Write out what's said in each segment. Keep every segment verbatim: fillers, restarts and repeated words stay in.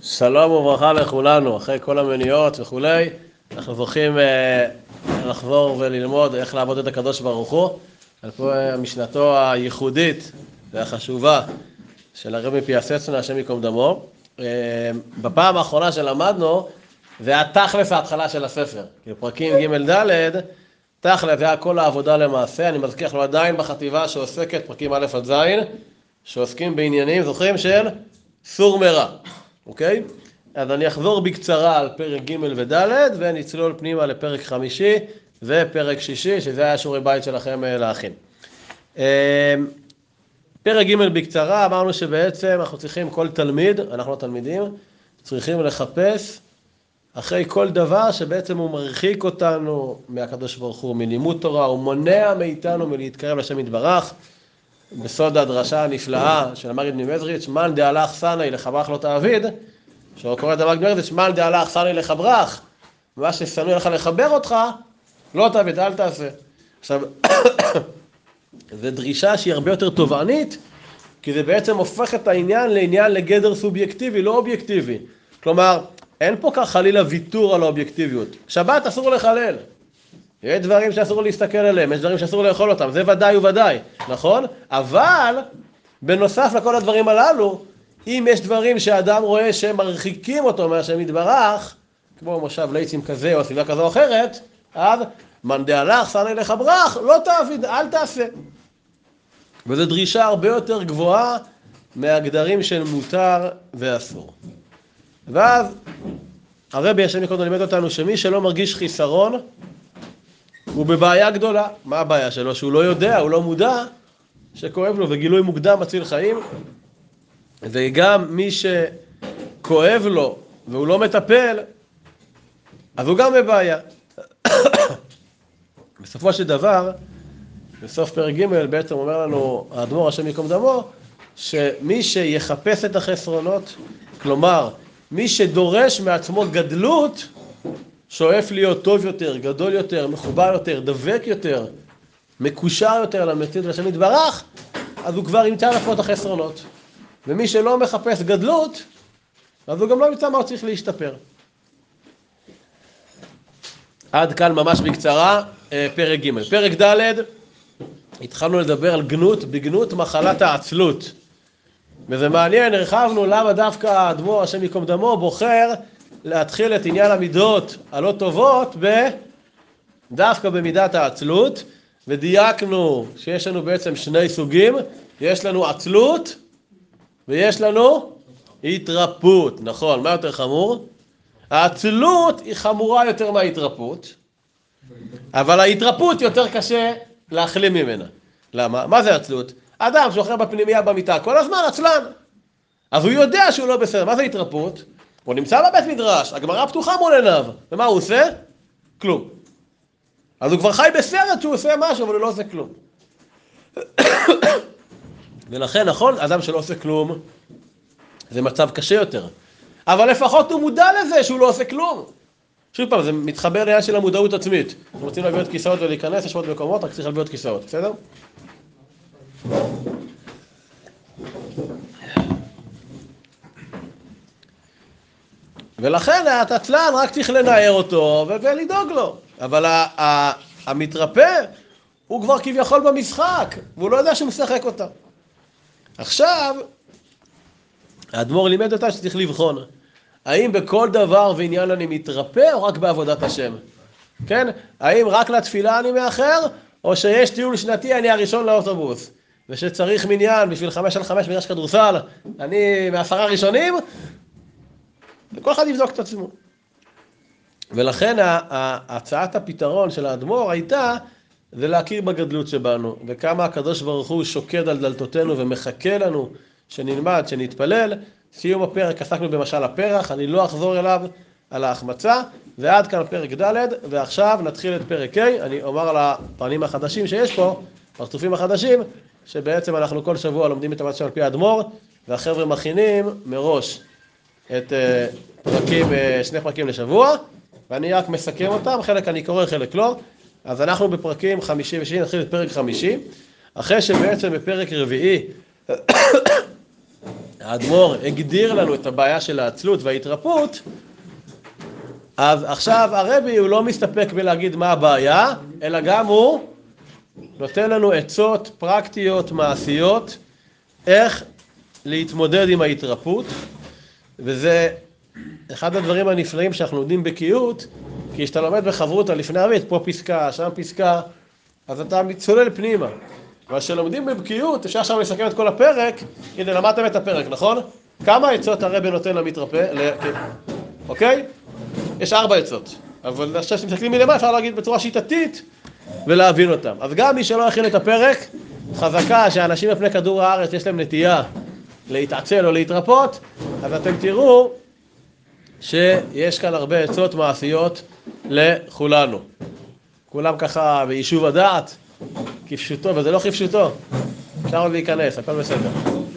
שלום וברכה לכולנו, אחרי כל המניות וכולי, אנחנו זוכים אה, לחזור וללמוד איך לעבוד את הקדוש ברוך הוא, על פה משנתו הייחודית והחשובה של הרבי פיאסצנה, השם ייקום דמו. אה, בפעם האחרונה שלמדנו, זה היה תכלס ההתחלה של הספר, כאילו פרקים ג' ד', תכלס זה היה כל העבודה למעשה. אני מזכיר לנו עדיין בחטיבה שעוסקת פרקים א' עד ז', שעוסקים בעניינים, זוכרים, של סור מרע. אוקיי? אז אני אחזור בקצרה על פרק ג' וד' ונצלול פנימה לפרק חמישי ופרק שישי, שזה היה שיעורי בית שלכם להכין. פרק ג' בקצרה, אמרנו שבעצם אנחנו צריכים, כל תלמיד, אנחנו התלמידים, צריכים לחפש אחרי כל דבר שבעצם הוא מרחיק אותנו מהקדוש ברוך הוא, מלימוד תורה, הוא מונע מאיתנו מלהתקרב לשם יתברך. בסוד הדרשה הנפלאה של המגיד ממזריץ', מן דהלך סני לחברך לא תעביד, שהוא קורא את המגיד ממזריץ', מן דהלך סני לחברך, מה ששנוא לך לחבר אותך, לא תעביד, אל תעשה. עכשיו, זו דרישה שהיא הרבה יותר תובענית, כי זה בעצם הופך את העניין לעניין לגדר סובייקטיבי, לא אובייקטיבי. כלומר, אין פה כך חלילה ויתור על האובייקטיביות. שבת אסור לחלל. יש דברים שאסור להסתכל עליהם, יש דברים שאסור לאכול אותם, זה ודאי וודאי, נכון? אבל, בנוסף לכל הדברים הללו, אם יש דברים שאדם רואה שהם מרחיקים אותו מהשם יתברך, כמו מושב ליצים כזה או סביבה כזו או אחרת, אז מן דהלך סני לחברך, לא תעביד, אל תעשה. וזו דרישה הרבה יותר גבוהה מהגדרים של מותר ואסור. ואז, הרבי השם ייקום דמו לימד אותנו שמי שלא מרגיש חיסרון, הוא בבעיה גדולה. מה הבעיה שלו? שהוא לא יודע, הוא לא מודע, שכואב לו, וגילוי מוקדם מציל חיים. וגם מי שכואב לו והוא לא מטפל, אז הוא גם בבעיה. בסופו של דבר, בסוף פרק ג' בעצם אומר לנו האדמו"ר השם ייקום דמו, שמי שיחפש את החסרונות, כלומר, מי שדורש מעצמו גדלות, שואף להיות טוב יותר, גדול יותר, מחובר יותר, דבק יותר, מקושר יותר למציאות לשם יתברך, אז הוא כבר ימצא לעצמו את החסרונות. ומי שלא מחפש גדלות, אז הוא גם לא ימצא מה הוא צריך להשתפר. עד כאן ממש בקצרה, פרק ג'. פרק ד', התחלנו לדבר על גנות, בגנות מחלת העצלות. וזה מעניין, הרחבנו למה דווקא האדמו"ר השם ייקום דמו בוחר להתחיל את עניין המידות הלא טובות ב... דווקא במידת העצלות, ודייקנו שיש לנו בעצם שני סוגים, יש לנו עצלות ויש לנו התרפות, נכון, מה יותר חמור? העצלות היא חמורה יותר מההתרפות, אבל ההתרפות יותר קשה להחלים ממנה. למה? מה זה עצלות? אדם שאוכל בפנימייה במיטה כל הזמן עצלן, אז הוא יודע שהוא לא בסדר. מה זה התרפות? הוא נמצא בבית מדרש, הגמרא פתוחה מול עיניו, ומה הוא עושה? כלום. אז הוא כבר חי בסרט שהוא עושה משהו, אבל הוא לא עושה כלום. ולכן, נכון, אדם שלא עושה כלום, זה מצב קשה יותר. אבל לפחות הוא מודע לזה שהוא לא עושה כלום. שוב פעם, זה מתחבר לעניין של המודעות עצמית. אנחנו רוצים להביא עוד כיסאות ולהיכנס, יש עוד מקומות, רק צריך להביא עוד כיסאות, בסדר? ולכן העצלן רק צריך לנער אותו ולדאוג לו. אבל המתרפא הוא כבר כביכול במשחק, והוא לא יודע שהוא משחק אותה. עכשיו, האדמו"ר לימד אותה שצריך לבחון. האם בכל דבר ועניין אני מתרפא או רק בעבודת השם? כן? האם רק לתפילה אני מאחר, או שיש טיול שנתי אני הראשון לאוטובוס? ושצריך מניין בשביל חמש על חמש מגרש כדורסל, אני מעשרה ראשונים, וכל אחד יבדוק את עצמו. ולכן הצעת הפתרון של האדמו"ר הייתה, זה להכיר בגדלות שבנו, וכמה הקדוש ברוך הוא שוקד על דלתותינו ומחכה לנו שנלמד, שנתפלל. סיום הפרק עסקנו במשל הפרח, אני לא אחזור אליו על ההחמצה, ועד כאן פרק ד', ועכשיו נתחיל את פרק ה'. אני אומר על הפנים החדשים שיש פה, פרצופים החדשים, שבעצם אנחנו כל שבוע לומדים את המצב על פי האדמו"ר, והחבר'ה מכינים מראש את פרקים, שני פרקים לשבוע, ואני רק מסכם אותם, חלק אני קורא, חלק לא. אז אנחנו בפרקים חמישי ושישי, נתחיל את פרק חמישי, אחרי שבעצם בפרק רביעי האדמו"ר הגדיר לנו את הבעיה של העצלות וההתרפות, אז עכשיו הרבי הוא לא מסתפק בלהגיד מה הבעיה, אלא גם הוא נותן לנו עצות פרקטיות, מעשיות, איך להתמודד עם ההתרפות, וזה אחד הדברים הנפלאים שאנחנו לומדים בקיאות, כי כשאתה לומד בחברותא לפני ערבית, פה פסקה, שם פסקה, אז אתה מצולל פנימה. אבל כשלומדים בבקיאות, אפשר עכשיו לסכם את כל הפרק, הנה למדתם את הפרק, נכון? כמה עצות הרבי נותן למתרפא? אוקיי? יש ארבע עצות, אבל עכשיו שמסתכלים מלמעלה אפשר להגיד בצורה שיטתית ולהבין אותם. אז גם מי שלא הכין את הפרק, חזקה שאנשים בפני כדור הארץ יש להם נטייה להתעצל או להתרפות, אז אתם תראו שיש כאן הרבה עצות מעשיות לכולנו. כולם ככה ביישוב הדעת, כפשוטו, וזה לא כפשוטו. אפשר עוד להיכנס, הכל בסדר.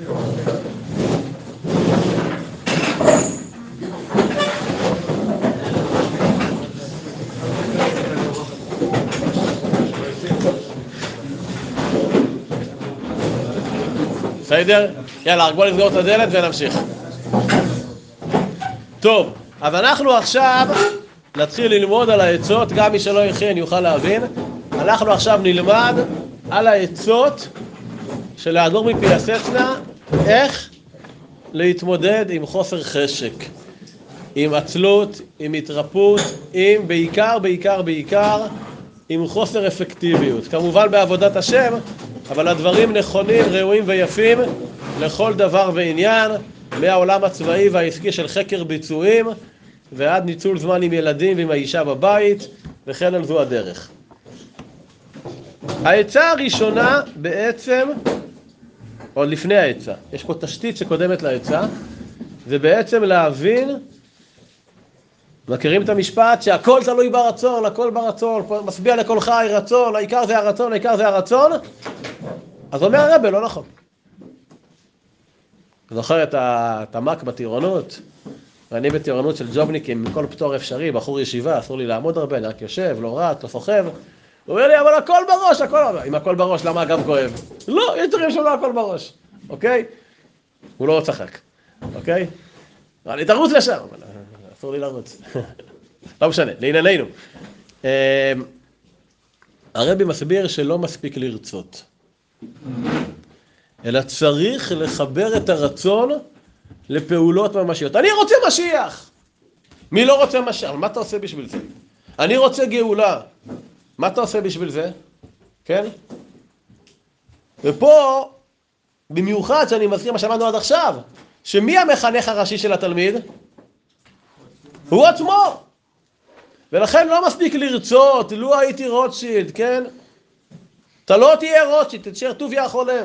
בסדר? יאללה, בואו נסגור את הדלת ונמשיך. טוב, אז אנחנו עכשיו נתחיל ללמוד על העצות, גם מי שלא יכין יוכל להבין. אנחנו עכשיו נלמד על העצות של האדמו"ר מפיאסצנה, איך להתמודד עם חוסר חשק, עם עצלות, עם התרפות, עם בעיקר, בעיקר, בעיקר, עם חוסר אפקטיביות. כמובן בעבודת השם, אבל הדברים נכונים, ראויים ויפים לכל דבר ועניין, מהעולם הצבאי והעסקי של חקר ביצועים, ועד ניצול זמן עם ילדים ועם האישה בבית, וכן על זו הדרך. העצה הראשונה בעצם, עוד לפני העצה, יש פה תשתית שקודמת לעצה, זה בעצם להבין, מכירים את המשפט שהכל תלוי ברצון, הכל ברצון, משביע לכל חי רצון, העיקר זה הרצון, העיקר זה הרצון, אז אומר הרבי, לא נכון. זוכר את התמ"ק בטירונות? ואני בטירונות של ג'ובניקים, מכל פטור אפשרי, בחור ישיבה, אסור לי לעמוד הרבה, אני רק יושב, לא רץ, לא סוחב. הוא אומר לי, אבל הכל בראש, הכל בראש. אם הכל בראש, למה הגב כואב? לא, יש דברים שלא הכל בראש, אוקיי? הוא לא צחק, אוקיי? אני תרוץ לשם, אבל אסור לי לרוץ. לא משנה, לענייננו. הרבי מסביר שלא מספיק לרצות, אלא צריך לחבר את הרצון לפעולות ממשיות. אני רוצה משיח! מי לא רוצה משיח? מה אתה עושה בשביל זה? אני רוצה גאולה. מה אתה עושה בשביל זה? כן? ופה, במיוחד שאני מזכיר מה שאמרנו עד עכשיו, שמי המחנך הראשי של התלמיד? הוא עצמו! ולכן לא מספיק לרצות, לו הייתי רוטשילד, כן? אתה לא תהיה רוטשילד, תשאר טוביה החולם.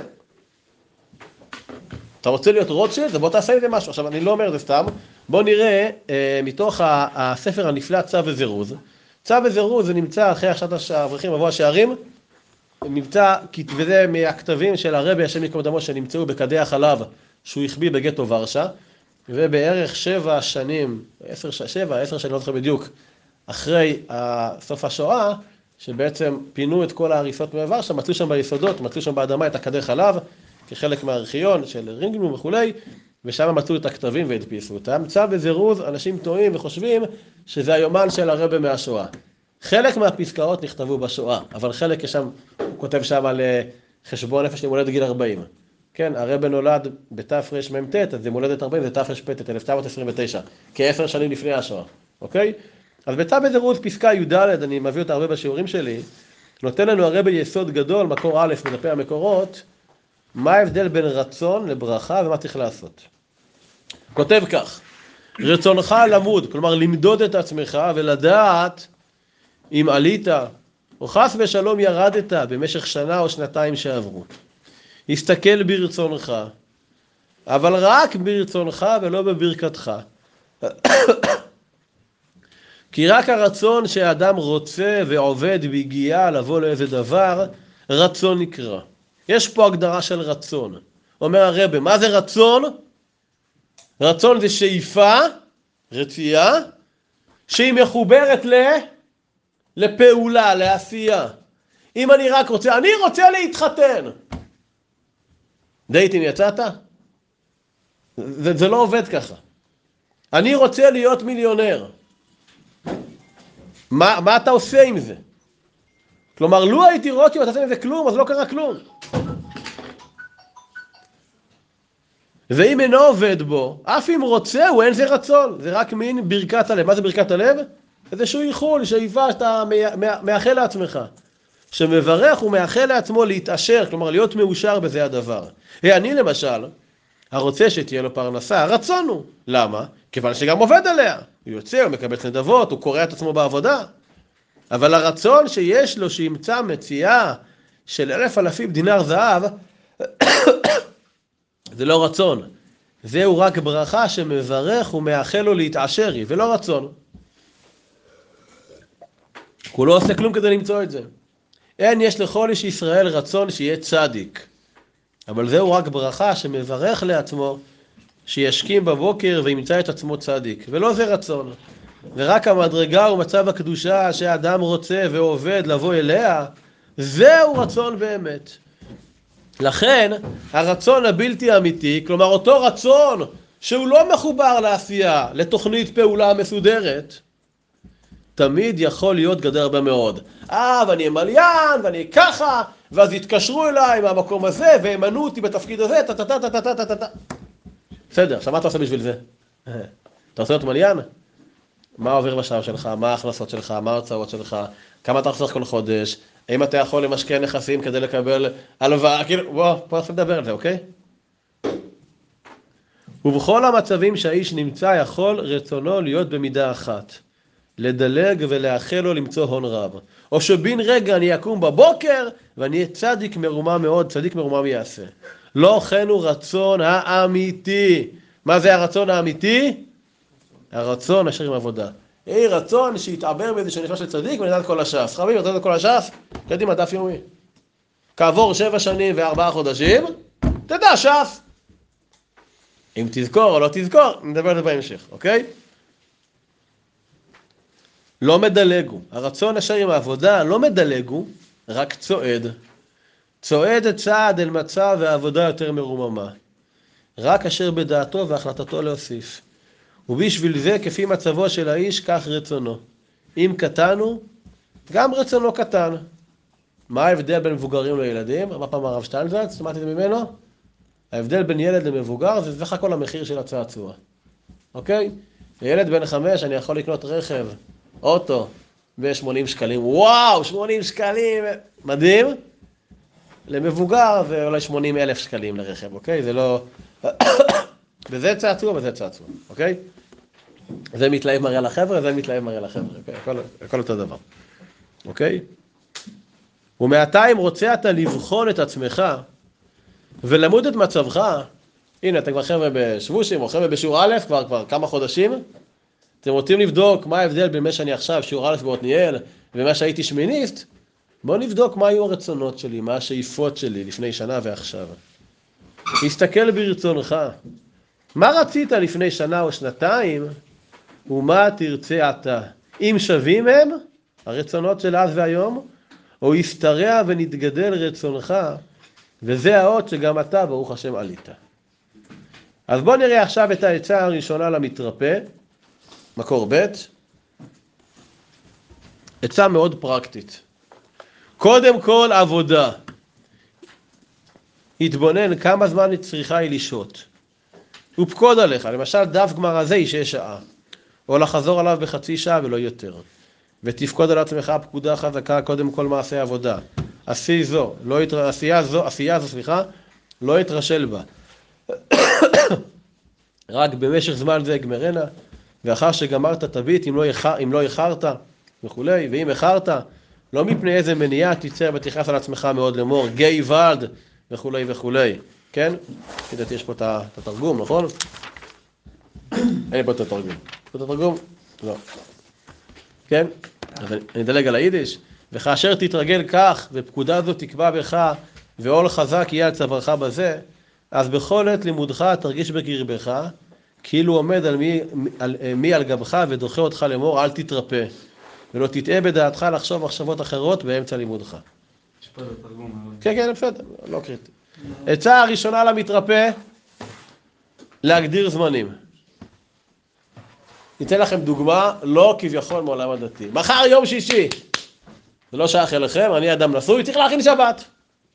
אתה רוצה להיות רוטשילד? אז בוא תעשה עם זה משהו. עכשיו, אני לא אומר זה סתם. בוא נראה אה, מתוך הספר הנפלא צו וזירוז. צו וזירוז זה נמצא אחרי עכשיו האברכים מבוא השערים. נמצא, וזה מהכתבים של הרבי השם יקום דמו שנמצאו בכדי החלב שהוא החביא בגטו ורשה. ובערך שבע שנים, עשר, שבע, עשר שנים, לא זוכר בדיוק, אחרי סוף השואה, שבעצם פינו את כל ההריסות מוורשה, מצאו שם ביסודות, מצאו שם באדמה את הכדי חלב, כחלק מהארכיון של רינגלום וכולי, ושם מצאו את הכתבים והדפיסו אותם. צו וזירוז, אנשים טועים וחושבים שזה היומן של הרבי מהשואה. חלק מהפסקאות נכתבו בשואה, אבל חלק שם, הוא כותב שם על חשבון נפש למולדת גיל ארבעים. כן, הרבי נולד בתרמ"ט, אז זה מולדת ארבעים, זה תרפ"ט, אלף תשע מאות עשרים ותשע, כעשר שנים לפני השואה, אוקיי? אז בצו וזירוז פסקה י"ד, אני מביא אותה הרבה בשיעורים שלי, נותן לנו הרבי יסוד גדול, מקור א' בדפי המקורות, מה ההבדל בין רצון לברכה ומה צריך לעשות. כותב כך, רצונך למוד, כלומר למדוד את עצמך ולדעת אם עלית או חס ושלום ירדת במשך שנה או שנתיים שעברו. הסתכל ברצונך, אבל רק ברצונך ולא בברכתך. כי רק הרצון שהאדם רוצה ועובד והגיע לבוא לאיזה דבר, רצון נקרא. יש פה הגדרה של רצון. אומר הרבי, מה זה רצון? רצון זה שאיפה, רצייה, שהיא מחוברת ל... לפעולה, לעשייה. אם אני רק רוצה, אני רוצה להתחתן. דייטים יצאת? זה, זה לא עובד ככה. אני רוצה להיות מיליונר. מה, מה אתה עושה עם זה? כלומר, לו הייתי רואה ואתה עושה עם זה כלום, אז לא קרה כלום. ואם אינו עובד בו, אף אם רוצה, הוא אין זה רצון. זה רק מין ברכת הלב. מה זה ברכת הלב? איזשהו איחול, שאיפה שאתה מאחל לעצמך. שמברך ומאחל לעצמו להתעשר, כלומר להיות מאושר בזה הדבר. אני למשל, הרוצה שתהיה לו פרנסה, הרצון הוא. למה? כיוון שגם עובד עליה. הוא יוצא, הוא מקבל נדבות, הוא קורא את עצמו בעבודה. אבל הרצון שיש לו שימצא מציאה של אלף אלפים דינר זהב, זה לא רצון. זהו רק ברכה שמברך ומאחל לו להתעשר היא, ולא רצון. הוא לא עושה כלום כדי למצוא את זה. אין יש לכל איש ישראל רצון שיהיה צדיק. אבל זהו רק ברכה שמברך לעצמו שישכים בבוקר וימצא את עצמו צדיק. ולא זה רצון. ורק המדרגה ומצב הקדושה שהאדם רוצה ועובד לבוא אליה, זהו רצון באמת. לכן הרצון הבלתי אמיתי, כלומר אותו רצון שהוא לא מחובר לעשייה, לתוכנית פעולה מסודרת, תמיד יכול להיות גדול הרבה מאוד. אה, ואני מליין, ואני ככה, ואז יתקשרו אליי מהמקום הזה, והאמנו אותי בתפקיד הזה, טה-טה-טה-טה-טה-טה-טה. בסדר, עכשיו מה אתה עושה בשביל זה? אתה עושה להיות מליין? מה עובר בשער שלך? מה ההכנסות שלך? מה ההוצאות שלך? כמה אתה חוסך כל חודש? האם אתה יכול למשקיע נכסים כדי לקבל הלוואה? כאילו, בוא, פה אנחנו נדבר על זה, אוקיי? ובכל המצבים שהאיש נמצא יכול רצונו להיות במידה אחת. לדלג ולאחל לו למצוא הון רב. או שבין רגע אני אקום בבוקר ואני אהיה צדיק מרומה מאוד, צדיק מרומה מי יעשה. לא כן הוא רצון האמיתי. מה זה הרצון האמיתי? הרצון אשר עם עבודה. יהי רצון שיתעבר באיזה שנכנס של צדיק ונדע את כל הש"ס. חביב, אתה יודע את כל הש"ס? קדימה, דף יומי. כעבור שבע שנים וארבעה חודשים, תדע ש"ס. אם תזכור או לא תזכור, נדבר על זה בהמשך, אוקיי? לא מדלגו. הרצון אשר עם העבודה לא מדלגו, רק צועד. צועד צעד אל מצב והעבודה יותר מרוממה. רק אשר בדעתו והחלטתו להוסיף. ובשביל זה, כפי מצבו של האיש, כך רצונו. אם קטן הוא, גם רצונו קטן. מה ההבדל בין מבוגרים לילדים? אמר פעם הרב שטיינזלץ, שמעתי את זה ממנו? ההבדל בין ילד למבוגר זה סך הכל המחיר של הצעצוע. אוקיי? ילד בן חמש, אני יכול לקנות רכב, אוטו, ב-שמונים שקלים. וואו, שמונים שקלים! מדהים. למבוגר זה אולי שמונים אלף שקלים לרכב, אוקיי? זה לא... וזה צעצוע וזה צעצוע, אוקיי? זה מתלהב מראה לחבר'ה, זה מתלהב מראה לחבר'ה, אוקיי? הכל, הכל אותו דבר, אוקיי? ומעתה אם רוצה אתה לבחון את עצמך ולמוד את מצבך, הנה, אתם כבר חבר'ה בשבושים או חבר'ה בשיעור א', כבר, כבר כמה חודשים, אתם רוצים לבדוק מה ההבדל בין מה שאני עכשיו, שיעור א' בעתניאל, ומה שהייתי שמיניסט, בואו נבדוק מה היו הרצונות שלי, מה השאיפות שלי לפני שנה ועכשיו. תסתכל ברצונך. מה רצית לפני שנה או שנתיים, ומה תרצה אתה? אם שווים הם, הרצונות של אז והיום, או יסתרע ונתגדל רצונך, וזה האות שגם אתה, ברוך השם, עלית. אז בואו נראה עכשיו את העצה הראשונה למתרפא, מקור ב', עצה מאוד פרקטית. קודם כל עבודה. התבונן כמה זמן צריכה היא לשהות. ופקוד עליך, למשל דף גמרא הזה היא שש שעה, או לחזור עליו בחצי שעה ולא יותר. ותפקוד על עצמך פקודה חזקה קודם כל מעשה עבודה. עשי זו, לא יתר... עשייה זו, עשייה זו, סליחה, לא יתרשל בה. רק במשך זמן זה יגמרנה, ואחר שגמרת תביט אם לא, יח... אם לא יחרת וכולי, ואם יחרת, לא מפני איזה מניעה תיצר ותכעס על עצמך מאוד לאמור, גיא ולד וכולי וכולי, כן? כדאתי יש פה את התרגום, נכון? אין לי פה את התרגום. פה את התרגום? לא. כן? אז אני אדלג על היידיש. וכאשר תתרגל כך, ופקודה זו תקבע בך, ועול חזק יהיה על צווארך בזה, אז בכל עת לימודך תרגיש בקרבך, כאילו עומד על מי, על, מי על גבך ודוחה אותך לאמור, אל תתרפא. ולא תטעה בדעתך לחשוב מחשבות אחרות באמצע לימודך. יש פה את התרגום. כן, כן, בסדר, לא קריטי. עצה הראשונה למתרפא, להגדיר זמנים. ניתן לכם דוגמה, לא כביכול מעולם הדתי. מחר יום שישי. זה לא שייך אליכם, אני אדם נשוי, צריך להכין שבת.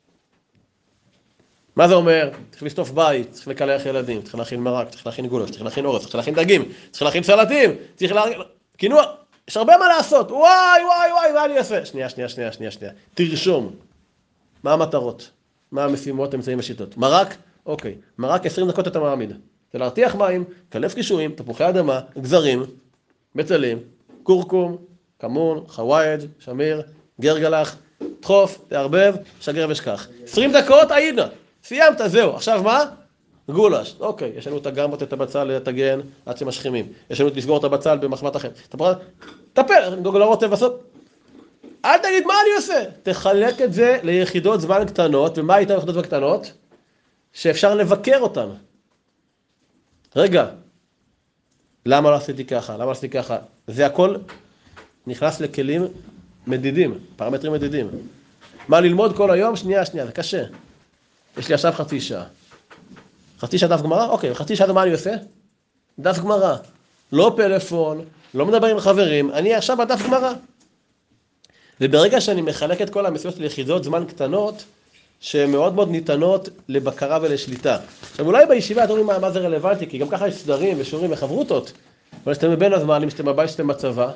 מה זה אומר? צריך לשטוף בית, צריך לקלח ילדים, צריך להכין מרק, צריך להכין גולש, צריך להכין אורז, צריך להכין דגים, צריך להכין סלטים, צריך להכין... קינוע, יש הרבה מה לעשות. וואי, וואי, וואי, מה אני אעשה? שנייה, שנייה, שנייה, שנייה, שנייה. תרשום. מה המטרות? מה המשימות, אמצעים ושיטות? מרק? אוקיי. מרק עשרים דקות אתה מעמיד. זה להרתיח מים, קלף קישואים, תפוחי אדמה, גזרים, בצלים, קורקום, כמון, חווייד, שמיר, גרגלח, דחוף, תערבב, שגר ושכח. עשרים דקות, היינה. סיימת, זהו. עכשיו מה? גולש. אוקיי, יש לנו את הגמות, את הבצל לטגן עד שמשכימים. יש לנו את לסגור את הבצל במחבת אחר. תפל, גוגלרות בסוף. אל תגיד מה אני עושה. תחלק את זה ליחידות זמן קטנות, ומה הייתה יחידות זמן קטנות? שאפשר לבקר אותן. רגע, למה לא עשיתי ככה? למה לא עשיתי ככה? זה הכל נכנס לכלים מדידים, פרמטרים מדידים. מה ללמוד כל היום? שנייה, שנייה, זה קשה. יש לי עכשיו חצי שעה. חצי שעה דף גמרא? אוקיי, חצי שעה מה אני עושה? דף גמרא. לא פלאפון, לא מדבר עם חברים, אני עכשיו בדף גמרא. וברגע שאני מחלק את כל המשימות ליחידות זמן קטנות, שהן מאוד מאוד ניתנות לבקרה ולשליטה. עכשיו אולי בישיבה אתם אומרים מה, מה זה רלוונטי, כי גם ככה יש סדרים ושיעורים וחברותות, אבל שאתם מבין הזמן, שאתם בבית, שאתם בצבא,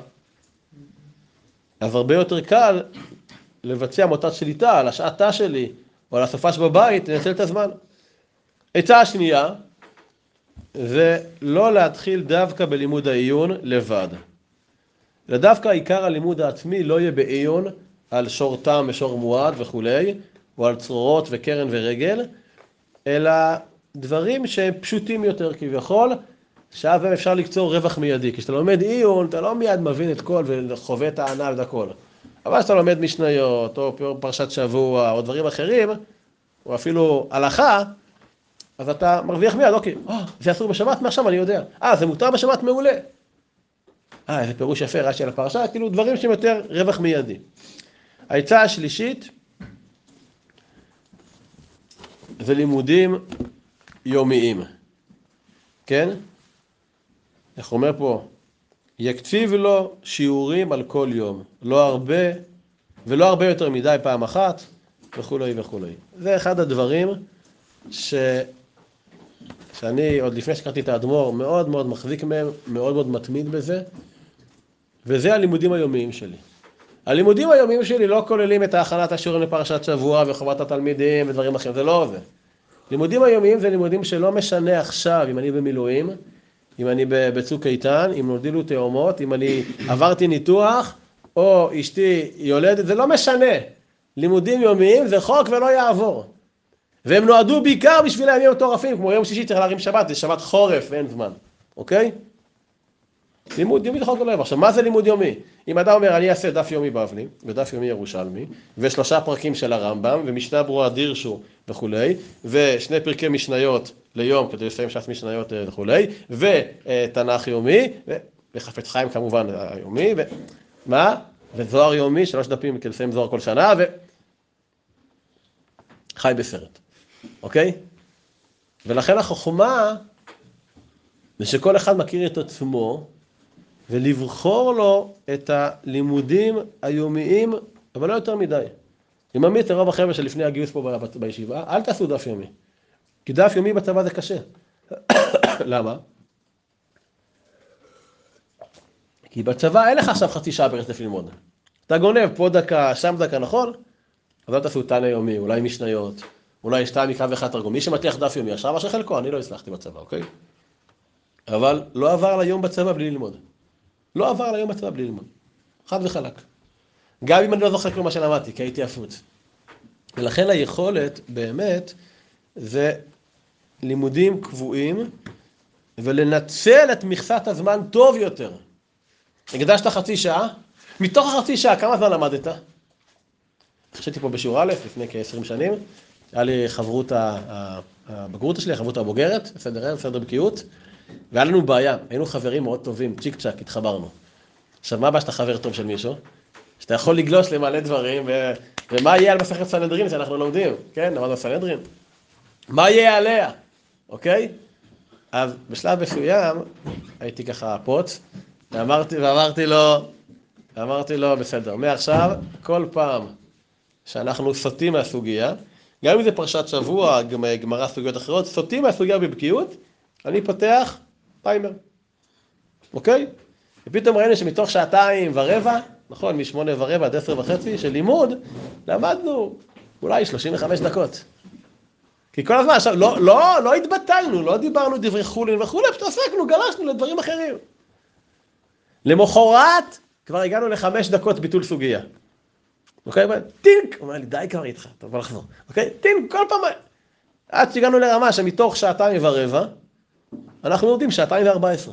אז הרבה יותר קל לבצע מוטת שליטה על השעתה שלי, או על הסופש בבית, לנצל את הזמן. עצה השנייה, זה לא להתחיל דווקא בלימוד העיון לבד. לדווקא עיקר הלימוד העצמי לא יהיה בעיון על שור תם ושור מועד וכולי, או על צרורות וקרן ורגל, אלא דברים שהם פשוטים יותר כביכול, שאז אפשר לקצור רווח מיידי. כשאתה לומד עיון, אתה לא מיד מבין את כל וחווה את הענה ואת הכל. אבל כשאתה לומד משניות, או פרשת שבוע, או דברים אחרים, או אפילו הלכה, אז אתה מרוויח מיד, אוקיי, אה, זה אסור בשבת? מעכשיו אני יודע. אה, זה מותר בשבת? מעולה. אה, איזה פירוש יפה, רש"י על הפרשה, כאילו דברים שהם יותר רווח מיידי. העצה השלישית, זה לימודים יומיים. כן? איך אומר פה? יקציב לו שיעורים על כל יום. לא הרבה, ולא הרבה יותר מדי פעם אחת, וכולי וכולי. זה אחד הדברים ש... שאני עוד לפני שקראתי את האדמו"ר מאוד מאוד מחזיק מהם, מאוד מאוד מתמיד בזה, וזה הלימודים היומיים שלי. הלימודים היומיים שלי לא כוללים את ההכנת השיעורים לפרשת שבוע וחובת התלמידים ודברים אחרים, זה לא זה. לימודים היומיים זה לימודים שלא משנה עכשיו אם אני במילואים, אם אני בצוק איתן, אם נולדו לי תאומות, אם אני עברתי ניתוח, או אשתי יולדת, זה לא משנה. לימודים יומיים זה חוק ולא יעבור. והם נועדו בעיקר בשביל הימים מטורפים, כמו יום שישי צריך להרים שבת, זה שבת חורף ואין זמן, אוקיי? לימוד יומי זה חוק ולא יעבור. עכשיו, מה זה לימוד יומי? אם אדם אומר, אני אעשה דף יומי בבלי, ודף יומי ירושלמי, ושלושה פרקים של הרמב"ם, ומשנה ברורה דירשו וכולי, ושני פרקי משניות ליום, כדי לסיים שעת משניות וכולי, ותנ"ך יומי, וחפץ חיים כמובן היומי, ומה? וזוהר יומי, שלוש דפים כדי לסיים זוהר כל שנה, ו... חי בסרט, אוקיי? ולכן החוכמה, זה שכל אחד מכיר את עצמו, ולבחור לו את הלימודים היומיים, אבל לא יותר מדי. אני ממליץ לרוב החבר'ה שלפני הגיוס פה בישיבה, אל תעשו דף יומי. כי דף יומי בצבא זה קשה. למה? כי בצבא אין לך עכשיו חצי שעה ברצף ללמוד. אתה גונב פה דקה, שם דקה, נכון? אז אל תעשו תנא יומי, אולי משניות, אולי שתיים מקרא ואחד תרגום. מי שמתיח דף יומי, עכשיו אשר חלקו, אני לא הצלחתי בצבא, אוקיי? אבל לא עבר ליום בצבא בלי ללמוד. לא עבר ליום בצבא בלי ללמוד. חד וחלק. גם אם אני לא זוכר כלום מה שלמדתי, כי הייתי עפות. ולכן היכולת באמת זה לימודים קבועים, ולנצל את מכסת הזמן טוב יותר. הקדשת חצי שעה, מתוך החצי שעה כמה זמן למדת? חשבתי פה בשיעור א' לפני כ-עשרים שנים, היה לי חברות הבגרות שלי, חברות הבוגרת, בסדר, בסדר בקיאות, והיה לנו בעיה, היינו חברים מאוד טובים, צ'יק צ'ק, התחברנו. עכשיו, מה הבא שאתה חבר טוב של מישהו? שאתה יכול לגלוש למלא דברים, ו... ומה יהיה על מסכת סנהדרין שאנחנו לומדים, כן? למדנו סנהדרין. מה יהיה עליה, אוקיי? אז בשלב מסוים הייתי ככה פוץ, ואמרתי, ואמרתי לו, אמרתי לו, בסדר, מעכשיו, כל פעם שאנחנו סוטים מהסוגיה, גם אם זה פרשת שבוע, גמרא סוגיות אחרות, סוטים מהסוגיה בבקיאות, אני פותח טיימר, אוקיי? ופתאום ראינו שמתוך שעתיים ורבע, נכון, משמונה ורבע עד עשר וחצי של לימוד, למדנו אולי שלושים וחמש דקות. כי כל הזמן, עכשיו, לא, לא, לא התבטלנו, לא דיברנו דברי חולין וכולי, פשוט עסקנו, גלשנו לדברים אחרים. למחרת, כבר הגענו לחמש דקות ביטול סוגיה. אוקיי? טינק! הוא אומר לי, די כבר איתך, אתה בוא לחזור. אוקיי? טינק, כל פעם... עד שהגענו לרמה שמתוך שעתיים ורבע, אנחנו יודעים שעתיים וארבע עשרה.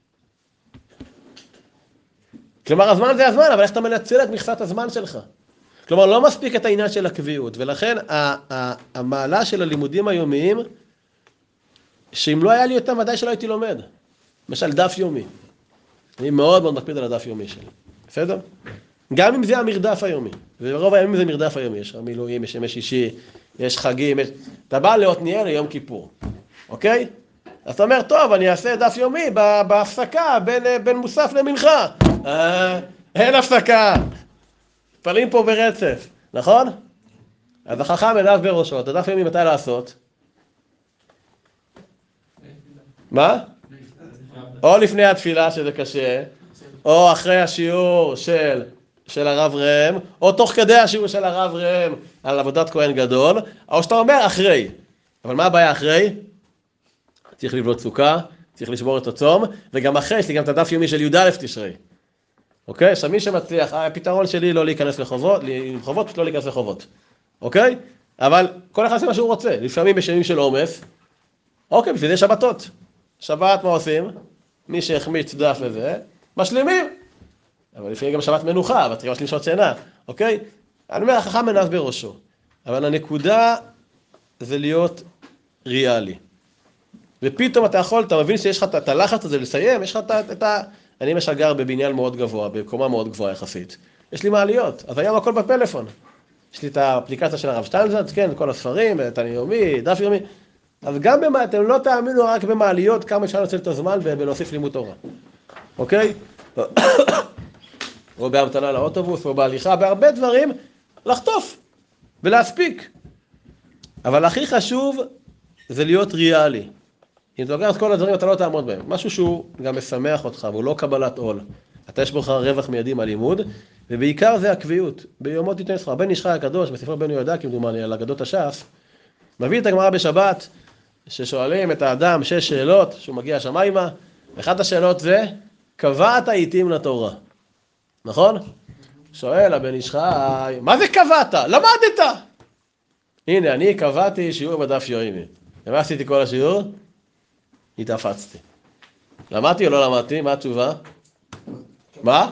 כלומר, הזמן זה הזמן, אבל איך אתה מנצל את מכסת הזמן שלך? כלומר, לא מספיק את העניין של הקביעות, ולכן המעלה של הלימודים היומיים, שאם לא היה לי אותם, ודאי שלא הייתי לומד. למשל, דף יומי. אני מאוד מאוד מקפיד על הדף יומי שלי. בסדר? גם אם זה המרדף היומי, ורוב הימים זה מרדף היומי, יש מילואים, יש ימי שישי, יש חגים, יש... אתה בא לעתניאל ליום כיפור, אוקיי? אז אתה אומר, טוב, אני אעשה דף יומי בהפסקה בין, בין מוסף למנחה. אה, אין הפסקה. פלים פה ברצף, נכון? אז החכם אלף בראשו, את הדף יומי מתי לעשות? מה? או לפני התפילה שזה קשה, או אחרי השיעור של, של הרב ראם, או תוך כדי השיעור של הרב ראם על עבודת כהן גדול, או שאתה אומר אחרי. אבל מה הבעיה אחרי? צריך לבלות סוכה, צריך לשבור את הצום, וגם אחרי, יש לי גם את הדף יומי של י"א תשרי. אוקיי? עכשיו מי שמצליח, הפתרון שלי לא להיכנס לחובות, לחובות, פשוט לא להיכנס לחובות. אוקיי? אבל כל אחד עושה מה שהוא רוצה. לפעמים יש ימים של עומס. אוקיי, בשביל זה שבתות. שבת מה עושים? מי שהחמיץ דף וזה, משלימים. אבל לפעמים גם שבת מנוחה, אבל צריכים להשלים שעות שינה. אוקיי? אני אומר, החכם מנף בראשו. אבל הנקודה זה להיות ריאלי. ופתאום אתה יכול, אתה מבין שיש לך את הלחץ הזה לסיים, יש לך את ה... אני למשל גר בבניין מאוד גבוה, בקומה מאוד גבוהה יחסית. יש לי מעליות, אז היום הכל בפלאפון. יש לי את האפליקציה של הרב שטיינזלץ, כן, כל הספרים, תני יומי, דף יומי. אז גם במה, אתם לא תאמינו רק במעליות כמה אפשר לנצל את הזמן ולהוסיף לימוד תורה. אוקיי? או בהמתנה לאוטובוס, או בהליכה, בהרבה דברים, לחטוף ולהספיק. אבל הכי חשוב זה להיות ריאלי. אם אתה לוקח את כל הדברים, אתה לא תעמוד בהם. משהו שהוא גם משמח אותך, והוא לא קבלת עול. אתה יש בך רווח מיידי מהלימוד, ובעיקר זה הקביעות. ביומות תיתן לך. הבן איש חי הקדוש, בספר בן יהודה, כמדומני, על אגדות הש"ס, מביא את הגמרא בשבת, ששואלים את האדם שש שאלות, שהוא מגיע השמיימה, ואחת השאלות זה, קבעת עיתים לתורה. נכון? שואל הבן איש חי, מה זה קבעת? למדת! הנה, אני קבעתי שיעור בדף יומי. ומה עשיתי כל השיעור? התאפצתי. למדתי או לא למדתי? מה התשובה? מה?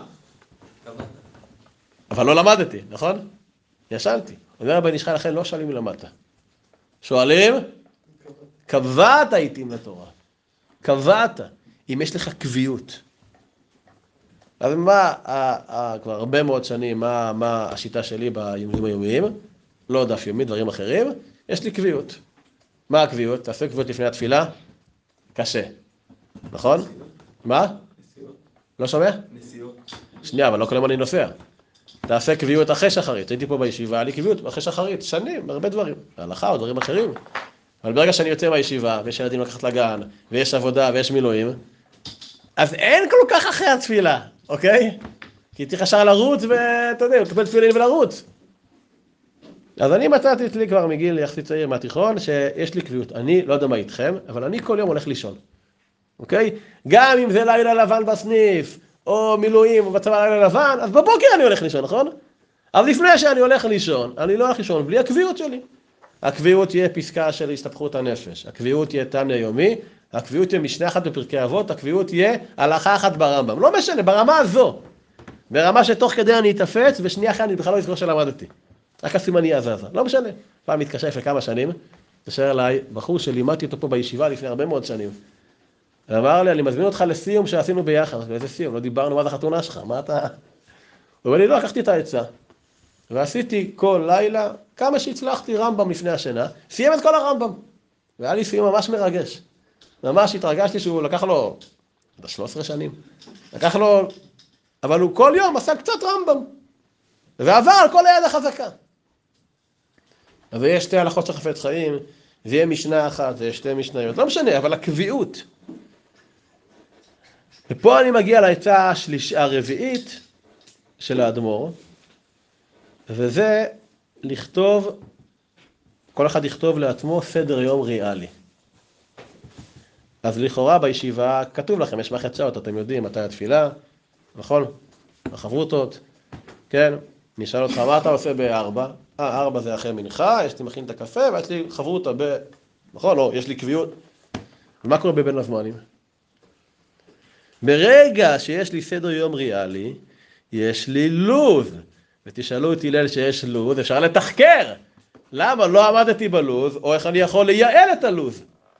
אבל לא למדתי, נכון? ישנתי. אומר הבן איש חי, לכן לא שואלים למדת. שואלים? קבעת עיתים לתורה. קבעת. אם יש לך קביעות. אז מה, כבר הרבה מאוד שנים, מה, מה השיטה שלי בימים היומיים? לא דף יומי, דברים אחרים. יש לי קביעות. מה הקביעות? תעשה קביעות לפני התפילה? קשה. נכון? מה? נסיעות. לא שומע? נסיעות. שנייה, אבל לא כל יום אני נוסע. תעשה קביעות אחרי שחרית. הייתי פה בישיבה, היה לי קביעות אחרי שחרית. שנים, הרבה דברים. הלכה או דברים אחרים. אבל ברגע שאני יוצא מהישיבה, ויש ילדים לקחת לגן, ויש עבודה, ויש מילואים, אז אין כל כך אחרי התפילה, אוקיי? כי צריך ישר לרוץ, ואתה יודע, לקבל תפילין ולרוץ. אז אני מצאתי אצלי כבר מגיל יחסית צעיר מהתיכון, שיש לי קביעות. אני לא יודע מה איתכם, אבל אני כל יום הולך לישון. אוקיי? גם אם זה לילה לבן בסניף, או מילואים, או בצבא לילה לבן, אז בבוקר אני הולך לישון, נכון? אבל לפני שאני הולך לישון, אני לא הולך לישון בלי הקביעות שלי. הקביעות תהיה פסקה של הסתפחות הנפש. הקביעות תהיה תניא יומי, הקביעות תהיה משנה אחת בפרקי אבות, הקביעות תהיה הלכה אחת ברמב"ם. לא משנה, ברמה הזו. ברמה שתוך כדי אני אתאפץ, ושנייה אחת אני בכלל לא אזכור שלמדתי. רק הסימניה זזה. לא משנה. פעם מתקשר לפני כמה שנים, התקשר אליי בחור שלימדתי אותו פה בישיבה לפני הרבה מאוד שנים. ואמר לי, אני מזמין אותך לסיום שעשינו ביחד. איזה סיום? לא דיברנו מה זה החתונה שלך, מה אתה... הוא אומר לי, לא, לקחתי את העצה. ועשיתי כל לילה, כמה שהצלחתי רמב"ם לפני השינה, סיים את כל הרמב"ם. והיה לי סיום ממש מרגש. ממש התרגשתי שהוא לקח לו, ב-שלוש עשרה שנים, לקח לו, אבל הוא כל יום עשה קצת רמב"ם, ועבר על כל היד החזקה. אז יש שתי הלכות של חפץ חיים, זה יהיה משנה אחת, זה יהיה שתי משניות, לא משנה, אבל הקביעות. ופה אני מגיע לעצה השליש... הרביעית של האדמו"ר, וזה לכתוב, כל אחד יכתוב לעצמו סדר יום ריאלי. אז לכאורה בישיבה כתוב לכם, יש מערכת שעות, אתם יודעים מתי התפילה, נכון? החברותות, כן? נשאל אותך, מה אתה עושה בארבע? אה, ארבע זה אחרי מנחה, יש לי מכין את הקפה, ויש לי חברותה ב... נכון? לא, יש לי קביעות. ומה קורה בבין הזמנים? ברגע שיש לי סדר יום ריאלי, יש לי לוז. ותשאלו אותי ליל שיש לוז, אפשר לתחקר. למה לא עמדתי בלוז, או איך אני יכול לייעל את הלוז?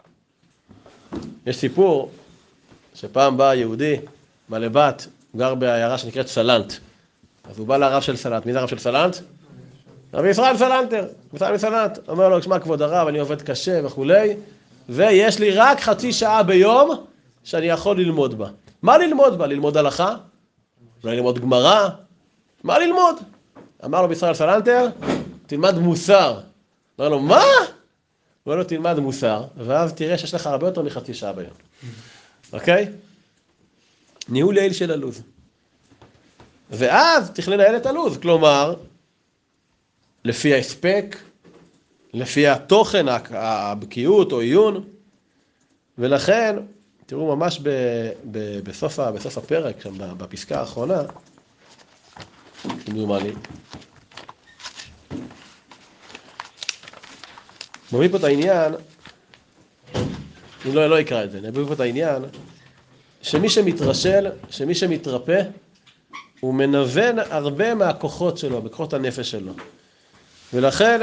יש סיפור שפעם בא יהודי, בא לבת, הוא גר בעיירה שנקראת סלנט. אז הוא בא לרב של סלנט. מי זה הרב של סלנט? רבי ישראל סלנטר. ישראל סלנט. אומר לו, שמע כבוד הרב, אני עובד קשה וכולי, ויש לי רק חצי שעה ביום שאני יכול ללמוד בה. מה ללמוד בה? ללמוד הלכה? אולי ללמוד גמרא? מה ללמוד? אמר לו בישראל סלנטר, תלמד מוסר. אמר לו, מה? אמר לו, תלמד מוסר, ואז תראה שיש לך הרבה יותר מחצי שעה ביום. אוקיי? ניהול יעיל של הלוז. ואז צריך לנהל את הלוז, כלומר, לפי ההספק, לפי התוכן, הבקיאות או עיון, ולכן, תראו ממש ב, ב, בסוף, בסוף הפרק, שם בפסקה האחרונה, תדעו מה לי, מביא פה את העניין, אני לא, לא אקרא את זה, נביא פה את העניין, שמי שמתרשל, שמי שמתרפא, הוא מנוון הרבה מהכוחות שלו, בכוחות הנפש שלו. ולכן,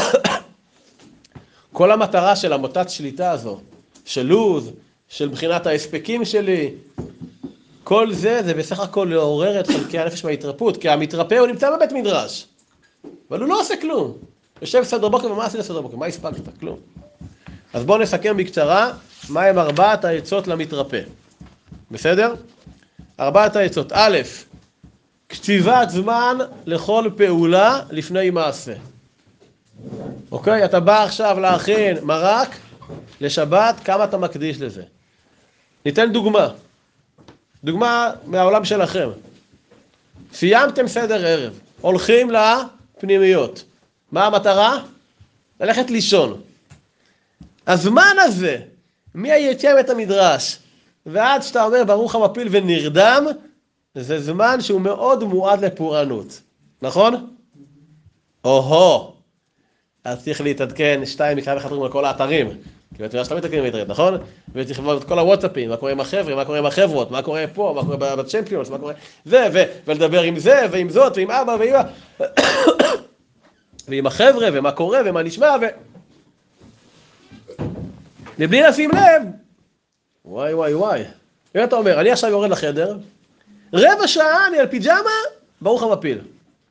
כל המטרה של המוטת שליטה הזו, של לוז, של בחינת ההספקים שלי, כל זה, זה בסך הכל לעורר את חלקי הנפש מההתרפות, כי המתרפא הוא נמצא בבית מדרש, אבל הוא לא עושה כלום. יושב סדר בוקר, ומה עשית סדר בוקר? מה הספקת? כלום. אז בואו נסכם בקצרה, מה הם ארבעת העצות למתרפא. בסדר? ארבעת העצות. א', קציבת זמן לכל פעולה לפני מעשה. אוקיי? אתה בא עכשיו להכין מרק לשבת, כמה אתה מקדיש לזה? ניתן דוגמה. דוגמה מהעולם שלכם. סיימתם סדר ערב, הולכים לפנימיות. מה המטרה? ללכת לישון. הזמן הזה, מהיציאה מבית המדרש, ועד שאתה אומר ברוך המפיל ונרדם, זה זמן שהוא מאוד מועד לפורענות. נכון? או-הו. אז צריך להתעדכן שתיים מקרא וחתרים על כל האתרים. כי בית מדרש לא מתעדכנים באינטרנט, נכון? וצריך לבוא את כל הוואטסאפים, מה קורה עם החבר'ה, מה קורה עם החברות, מה קורה פה, מה קורה בצ'מפיונס, מה קורה... זה, ו... ולדבר עם זה, ועם זאת, ועם אבא, ועם... ועם החבר'ה, ומה קורה, ומה נשמע, ו... לבלי לשים לב. וואי, וואי, וואי. אם אתה אומר, אני עכשיו יורד לחדר, רבע שעה אני על פיג'מה, ברוך המפיל.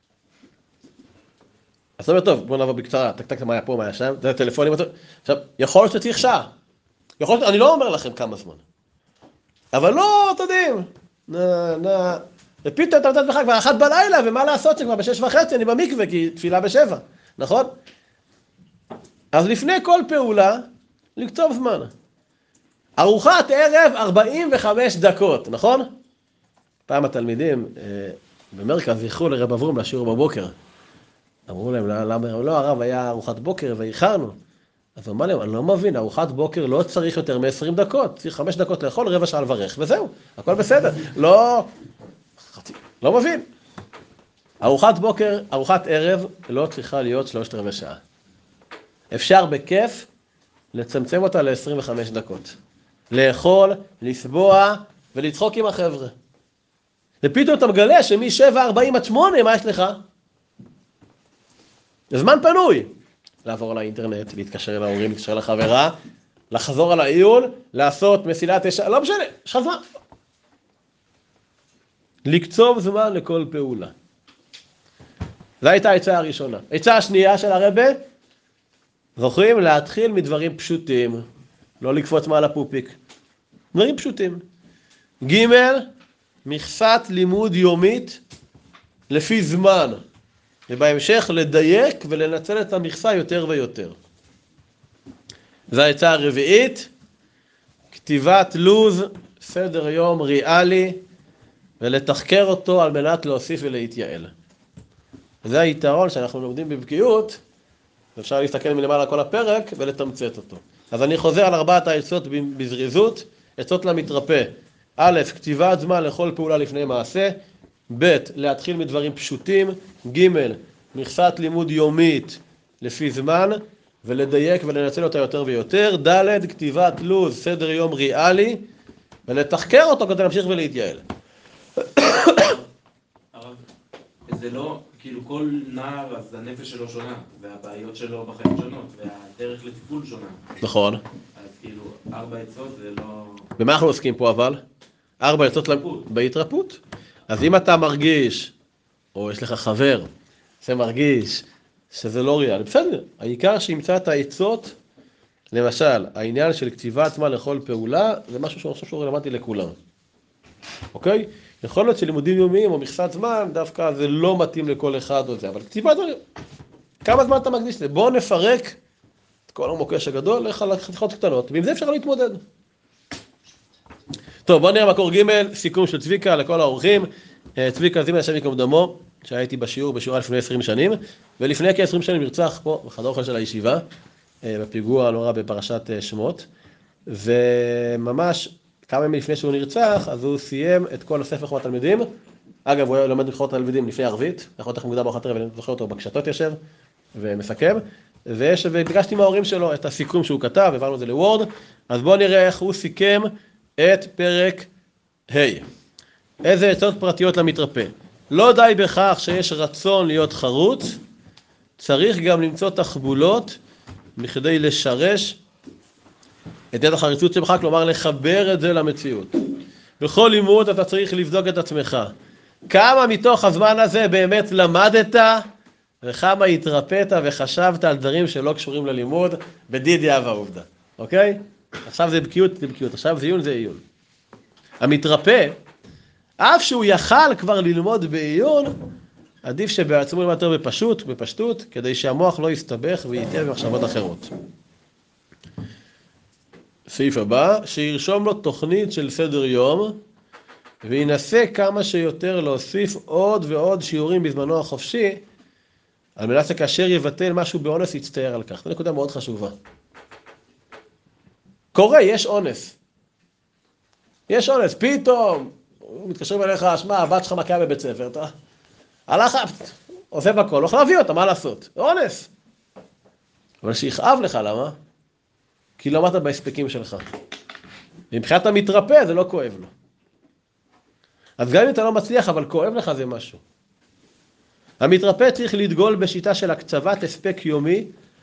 אז אתה אומר, טוב, בוא נעבור בקצרה, טק טק מה היה פה, מה היה שם, זה הטלפונים, עכשיו, יכול להיות שצריך שעה. יכול להיות, אני לא אומר לכם כמה זמן. אבל לא, אתם יודעים, נה, נה, ופתאום אתה נותן לך כבר אחת בלילה, ומה לעשות שכבר בשש וחצי, אני במקווה, כי תפילה בשבע, נכון? אז לפני כל פעולה, לקצוב זמן. ארוחת ערב ארבעים וחמש דקות, נכון? פעם התלמידים במרכז זכרו לרב אברום לשיעור בבוקר. אמרו להם, למה? לא, הרב היה ארוחת בוקר ואיחרנו. אז אמר להם, אני לא מבין, ארוחת בוקר לא צריך יותר מ-עשרים דקות, צריך חמש דקות לאכול, רבע שעה לברך, וזהו, הכל בסדר. לא, לא מבין. ארוחת בוקר, ארוחת ערב, לא צריכה להיות שלושת רבעי שעה. אפשר בכיף לצמצם אותה ל-עשרים וחמש דקות. לאכול, לסבוע ולצחוק עם החבר'ה. ופתאום אתה מגלה שמ-שבע ארבעים עד שמונה, מה יש לך? זמן פנוי. לעבור על האינטרנט, להתקשר להורים, להתקשר לחברה, לחזור על העיון, לעשות מסילת ישר, לא משנה, יש לך זמן. לקצוב זמן לכל פעולה. זו הייתה העצה הראשונה. העצה השנייה של הרבי, זוכרים? להתחיל מדברים פשוטים. לא לקפוץ מעל הפופיק. דברים פשוטים. ג' מכסת לימוד יומית לפי זמן, ובהמשך לדייק ולנצל את המכסה יותר ויותר. זו העצה הרביעית, כתיבת לוז, סדר יום ריאלי, ולתחקר אותו על מנת להוסיף ולהתייעל. זה היתרון שאנחנו לומדים בבקיאות, אפשר להסתכל מלמעלה על כל הפרק ולתמצת אותו. אז אני חוזר על ארבעת העצות בזריזות, עצות למתרפא. א', כתיבת זמן לכל פעולה לפני מעשה, ב', להתחיל מדברים פשוטים, ג', מכסת לימוד יומית לפי זמן, ולדייק ולנצל אותה יותר ויותר, ד', כתיבת לוז, סדר יום ריאלי, ולתחקר אותו כדי להמשיך ולהתייעל. הרב, זה לא, כאילו כל נער, אז הנפש שלו שונה, והבעיות שלו בחיים שונות, והדרך לטיפול שונה. נכון. אז כאילו, ארבע עצות זה לא... במה אנחנו עוסקים פה אבל? ארבע עצות בהתרפות. אז אם אתה מרגיש, או יש לך חבר, זה מרגיש שזה לא ריאלי, בסדר. העיקר שימצא את העצות, למשל, העניין של כתיבת זמן לכל פעולה, זה משהו שאני חושב שהוא רלוונטי לכולם. אוקיי? יכול להיות שלימודים יומיים או מכסת זמן, דווקא זה לא מתאים לכל אחד או זה, אבל כתיבת זמן, כמה זמן אתה מקדיש לזה? בוא נפרק את כל המוקש הגדול, לך על חתיכות קטנות, ועם זה אפשר להתמודד. טוב, בוא נראה מקור ג', סיכום של צביקה לכל האורחים. צביקה זימן, השם יקום דמו, שהייתי בשיעור, בשיעור לפני עשרים שנים, ולפני כ-עשרים שנים נרצח פה, בחדר אוכל של הישיבה, בפיגוע הנורא בפרשת שמות, וממש כמה ימים לפני שהוא נרצח, אז הוא סיים את כל הספר חוכמת התלמידים. אגב, הוא היה לומד חוכמת התלמידים לפני ערבית, יכול להיות איך מוקדם בארוחת ערב, ואני זוכר אותו בקשתות יושב, ומסכם, ויש, וביקשתי מההורים שלו את הסיכום שהוא כתב, הבאנו את זה לוורד, אז בואו נראה איך הוא סיכם את פרק ה'. איזה עצות פרטיות למתרפא. לא די בכך שיש רצון להיות חרוץ, צריך גם למצוא תחבולות מכדי לשרש את יד החריצות שלך, כלומר לחבר את זה למציאות. בכל לימוד אתה צריך לבדוק את עצמך. כמה מתוך הזמן הזה באמת למדת, וכמה התרפאת וחשבת על דברים שלא קשורים ללימוד, בדידיה והעובדה. אוקיי? עכשיו זה בקיאות, זה בקיאות. עכשיו זה עיון, זה עיון. המתרפא, אף שהוא יכל כבר ללמוד בעיון, עדיף שבעצמו ילמד יותר בפשוט, בפשטות, כדי שהמוח לא יסתבך ויתאר במחשבות אחרות. סעיף הבא, שירשום לו תוכנית של סדר יום, וינסה כמה שיותר להוסיף עוד ועוד שיעורים בזמנו החופשי, על מנת שכאשר יבטל משהו באונס יצטער על כך. זו נקודה מאוד חשובה. קורה, יש אונס. יש אונס, פתאום, הוא מתקשר אליך, שמע, הבת שלך מכה בבית ספר, אתה הלך, עוזב הכל, לא יכול להביא אותה, מה לעשות? אונס. אבל שיכאב לך, למה? כי לא עמדת בהספקים שלך. מבחינת המתרפא זה לא כואב לו. אז גם אם אתה לא מצליח, אבל כואב לך זה משהו. המתרפא צריך לדגול בשיטה של הקצבת הספק יומי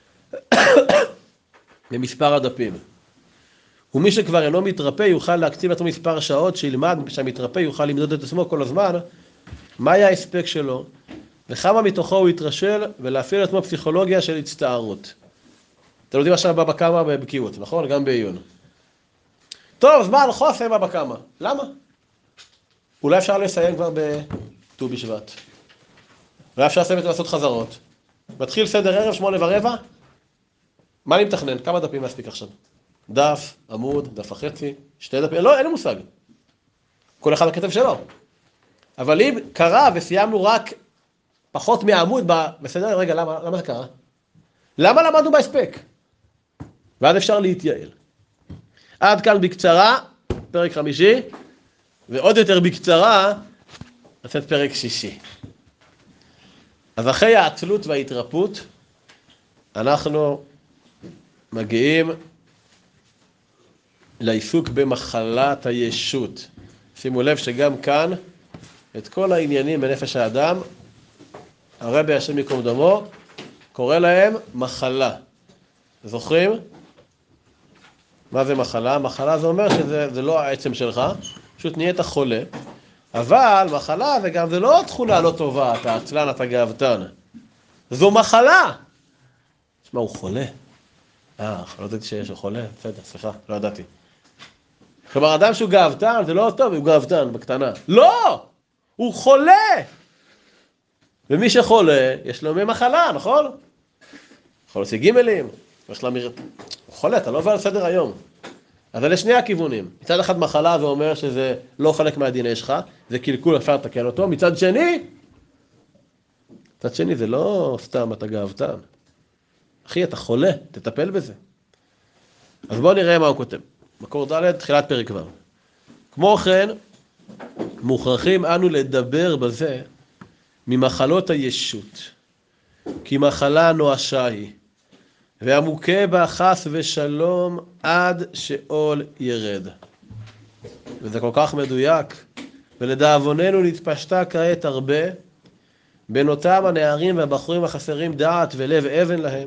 למספר הדפים. ומי שכבר אינו מתרפא יוכל להקציב לעצמו מספר שעות שילמד, שהמתרפא יוכל למדוד את עצמו כל הזמן, מהי ההספק שלו, וכמה מתוכו הוא יתרשל, ולהפעיל לעצמו פסיכולוגיה של הצטערות. אתם יודעים עכשיו בבא קמא בבקיאות, נכון? גם בעיון. טוב, זמן חוסר בבא קמא. למה? אולי אפשר לסיים כבר בט"ו בשבט. אולי אפשר לסיים את לעשות חזרות. מתחיל סדר ערב, שמונה ורבע. מה אני מתכנן? כמה דפים להספיק עכשיו? דף, עמוד, דף וחצי, שתי דפים, לא, אין לי מושג. כל אחד הכתב שלו. אבל אם קרה וסיימנו רק פחות מהעמוד בסדר, רגע, למה, למה זה קרה? למה למדנו בהספק? ואז אפשר להתייעל. עד כאן בקצרה, פרק חמישי, ועוד יותר בקצרה, נצאת פרק שישי. אז אחרי העצלות וההתרפות, אנחנו מגיעים לעיסוק במחלת הישות. שימו לב שגם כאן, את כל העניינים בנפש האדם, הרבי השם יקום דמו, קורא להם מחלה. זוכרים? מה זה מחלה? מחלה זה אומר שזה זה לא העצם שלך, פשוט נהיית חולה. אבל מחלה זה גם, זה לא תכונה לא טובה, אתה עצלן, אתה גאוותן. זו מחלה. תשמע, הוא חולה. אה, לא ידעתי שיש הוא חולה, בסדר, סליחה, לא ידעתי. כלומר, אדם שהוא גאוותן, זה לא טוב, הוא גאוותן בקטנה. לא! הוא חולה! ומי שחולה, יש לו ימי מחלה, נכון? יכול להוציא גימלים, יש לה מיר... הוא חולה, אתה לא עובר על סדר היום. אז זה לשני הכיוונים. מצד אחד מחלה זה אומר שזה לא חלק מהדיני שלך, זה קלקול, אפשר לתקן אותו. מצד שני, מצד שני זה לא סתם אתה גאוותן. אחי, אתה חולה, תטפל בזה. אז בואו נראה מה הוא כותב. מקור ד' תחילת פרק ו'. כמו כן, מוכרחים אנו לדבר בזה ממחלות הישות, כי מחלה נואשה היא, והמוכה בה חס ושלום עד שאול ירד. וזה כל כך מדויק, ולדאבוננו נתפשטה כעת הרבה, בין אותם הנערים והבחורים החסרים דעת ולב אבן להם.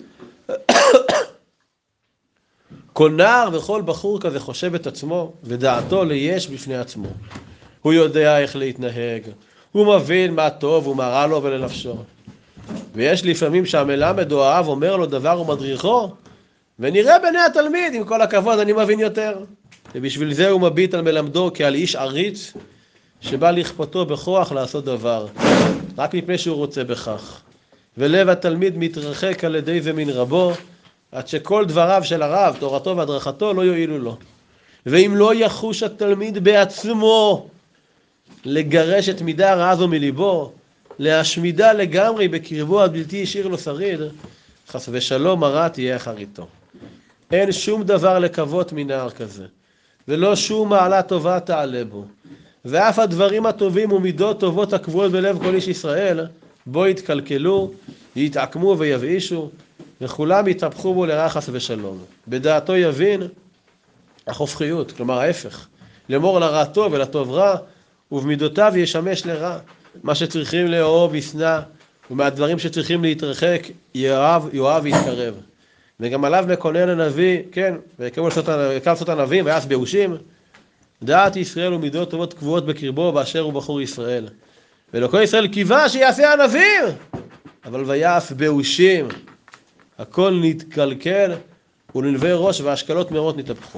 כל נער וכל בחור כזה חושב את עצמו, ודעתו ליש בפני עצמו. הוא יודע איך להתנהג, הוא מבין מה טוב ומה רע לו ולנפשו. ויש לפעמים שהמלמד או האב אומר לו דבר ומדריכו, ונראה בעיני התלמיד, עם כל הכבוד, אני מבין יותר. ובשביל זה הוא מביט על מלמדו כעל איש עריץ, שבא לכפותו בכוח לעשות דבר, רק מפני שהוא רוצה בכך. ולב התלמיד מתרחק על ידי זה מן רבו, עד שכל דבריו של הרב, תורתו והדרכתו, לא יועילו לו. ואם לא יחוש התלמיד בעצמו לגרש את מידה הרעה זו מליבו, להשמידה לגמרי בקרבו עד בלתי ישאיר לו שריד, חס ושלום הרע תהיה אחריתו. אין שום דבר לקוות מנער כזה, ולא שום מעלה טובה תעלה בו. ואף הדברים הטובים ומידות טובות הקבועות בלב כל איש ישראל, בו יתקלקלו, יתעקמו ויבאישו, וכולם יתהפכו בו לרע חס ושלום. בדעתו יבין החופכיות, כלומר ההפך, לאמור לרע טוב ולטוב רע, ובמידותיו ישמש לרע. מה שצריכים לאהוב ישנא, ומהדברים שצריכים להתרחק יאהב, יאהב ויתקרב. וגם עליו מקונן הנביא, כן, ויקם לעשות הנביאים ויעש באושים, דעת ישראל ומידות טובות קבועות בקרבו באשר הוא בחור ישראל. ולכל ישראל קיווה שיעשה הנביאים, אבל ויעש באושים. הכל נתקלקל, ולנבי ראש והשקלות מרות נתהפכו.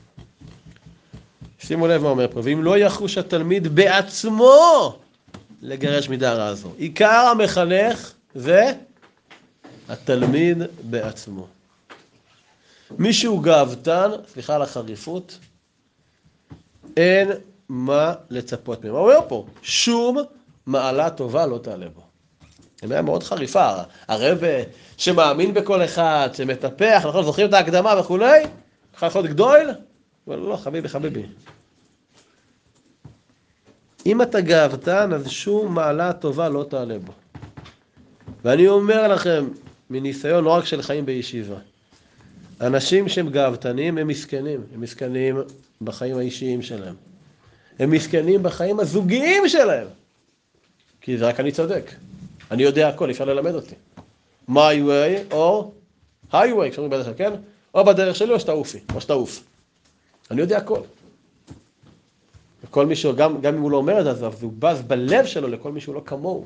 שימו לב מה אומר פה, ואם לא יחוש התלמיד בעצמו לגרש מידה רעה זו. עיקר המחנך זה התלמיד בעצמו. מישהו גאוותן, סליחה על החריפות, אין מה לצפות ממנו. הוא אומר פה, שום מעלה טובה לא תעלה בו. זה מאוד חריפה, הרב שמאמין בכל אחד, שמטפח, נכון, זוכרים את ההקדמה וכולי, יכול להיות גדול? אבל לא, חביבי, חביבי. אם אתה גאוותן, אז שום מעלה טובה לא תעלה בו. ואני אומר לכם, מניסיון לא רק של חיים בישיבה, אנשים שהם גאוותנים הם מסכנים, הם מסכנים בחיים האישיים שלהם. הם מסכנים בחיים הזוגיים שלהם. כי זה רק אני צודק. אני יודע הכל, אפשר ללמד אותי. my way או highway, כשאומרים בדרך כלל, כן? או בדרך שלי או שתעופי, או שתעוף. אני יודע הכל. וכל מישהו, גם, גם אם הוא לא אומר את זה, אז הוא בז בלב שלו לכל מישהו לא כמוהו.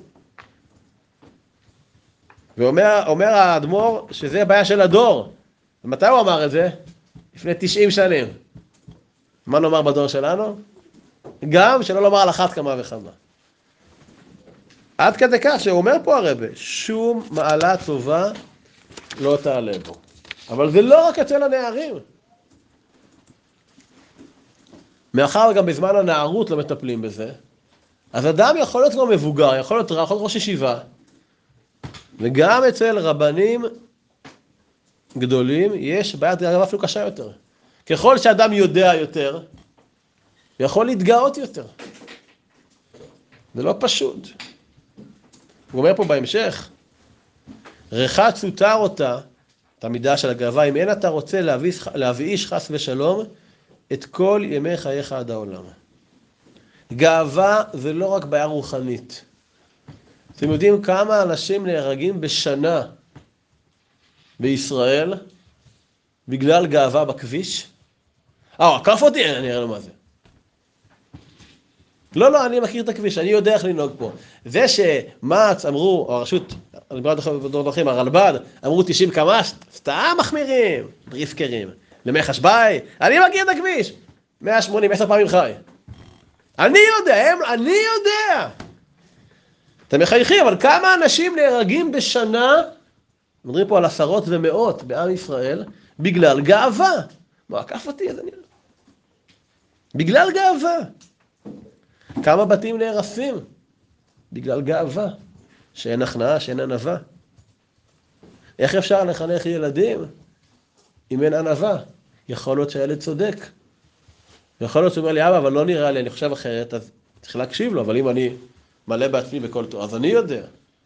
ואומר אומר האדמו"ר שזה הבעיה של הדור. ומתי הוא אמר את זה? לפני תשעים שנים. מה נאמר בדור שלנו? גם שלא לומר על אחת כמה וכמה. עד כדי כך שהוא אומר פה הרבה, שום מעלה טובה לא תעלה בו. אבל זה לא רק אצל הנערים. מאחר גם בזמן הנערות לא מטפלים בזה, אז אדם יכול להיות לא מבוגר, יכול להיות, יכול להיות ראש ישיבה, וגם אצל רבנים גדולים יש בעיית גאווה אפילו קשה יותר. ככל שאדם יודע יותר, יכול להתגאות יותר. זה לא פשוט. הוא אומר פה בהמשך, רחץ ותר אותה, את המידה של הגאווה, אם אין אתה רוצה להבאיש חס ושלום, את כל ימי חייך עד העולם. גאווה זה לא רק בעיה רוחנית. אתם יודעים כמה אנשים נהרגים בשנה בישראל בגלל גאווה בכביש? אה, עקף אותי, אני אראה לו מה זה. לא, לא, אני מכיר את הכביש, אני יודע איך לנהוג פה. זה שמעץ אמרו, או הרשות, אני בעד דרכים, הרלב"ד, אמרו תשעים קמ"ש, סתם מחמירים, דריפקרים. למי חשבאי, אני מכיר את הכביש. מאה שמונים, עשר פעמים חי. אני יודע, הם, אני יודע. אתם מחייכים, אבל כמה אנשים נהרגים בשנה, מדברים פה על עשרות ומאות בעם ישראל, בגלל גאווה. מה, עקף אותי, אז אני... בגלל גאווה. כמה בתים נהרסים? בגלל גאווה. שאין הכנעה, שאין ענווה. איך אפשר לחנך ילדים אם אין ענווה? יכול להיות שהילד צודק. יכול להיות שהוא אומר לי, אבא, אבל לא נראה לי, אני חושב אחרת, אז צריך להקשיב לו, אבל אם אני מלא בעצמי בכל תור, אז אני יודע.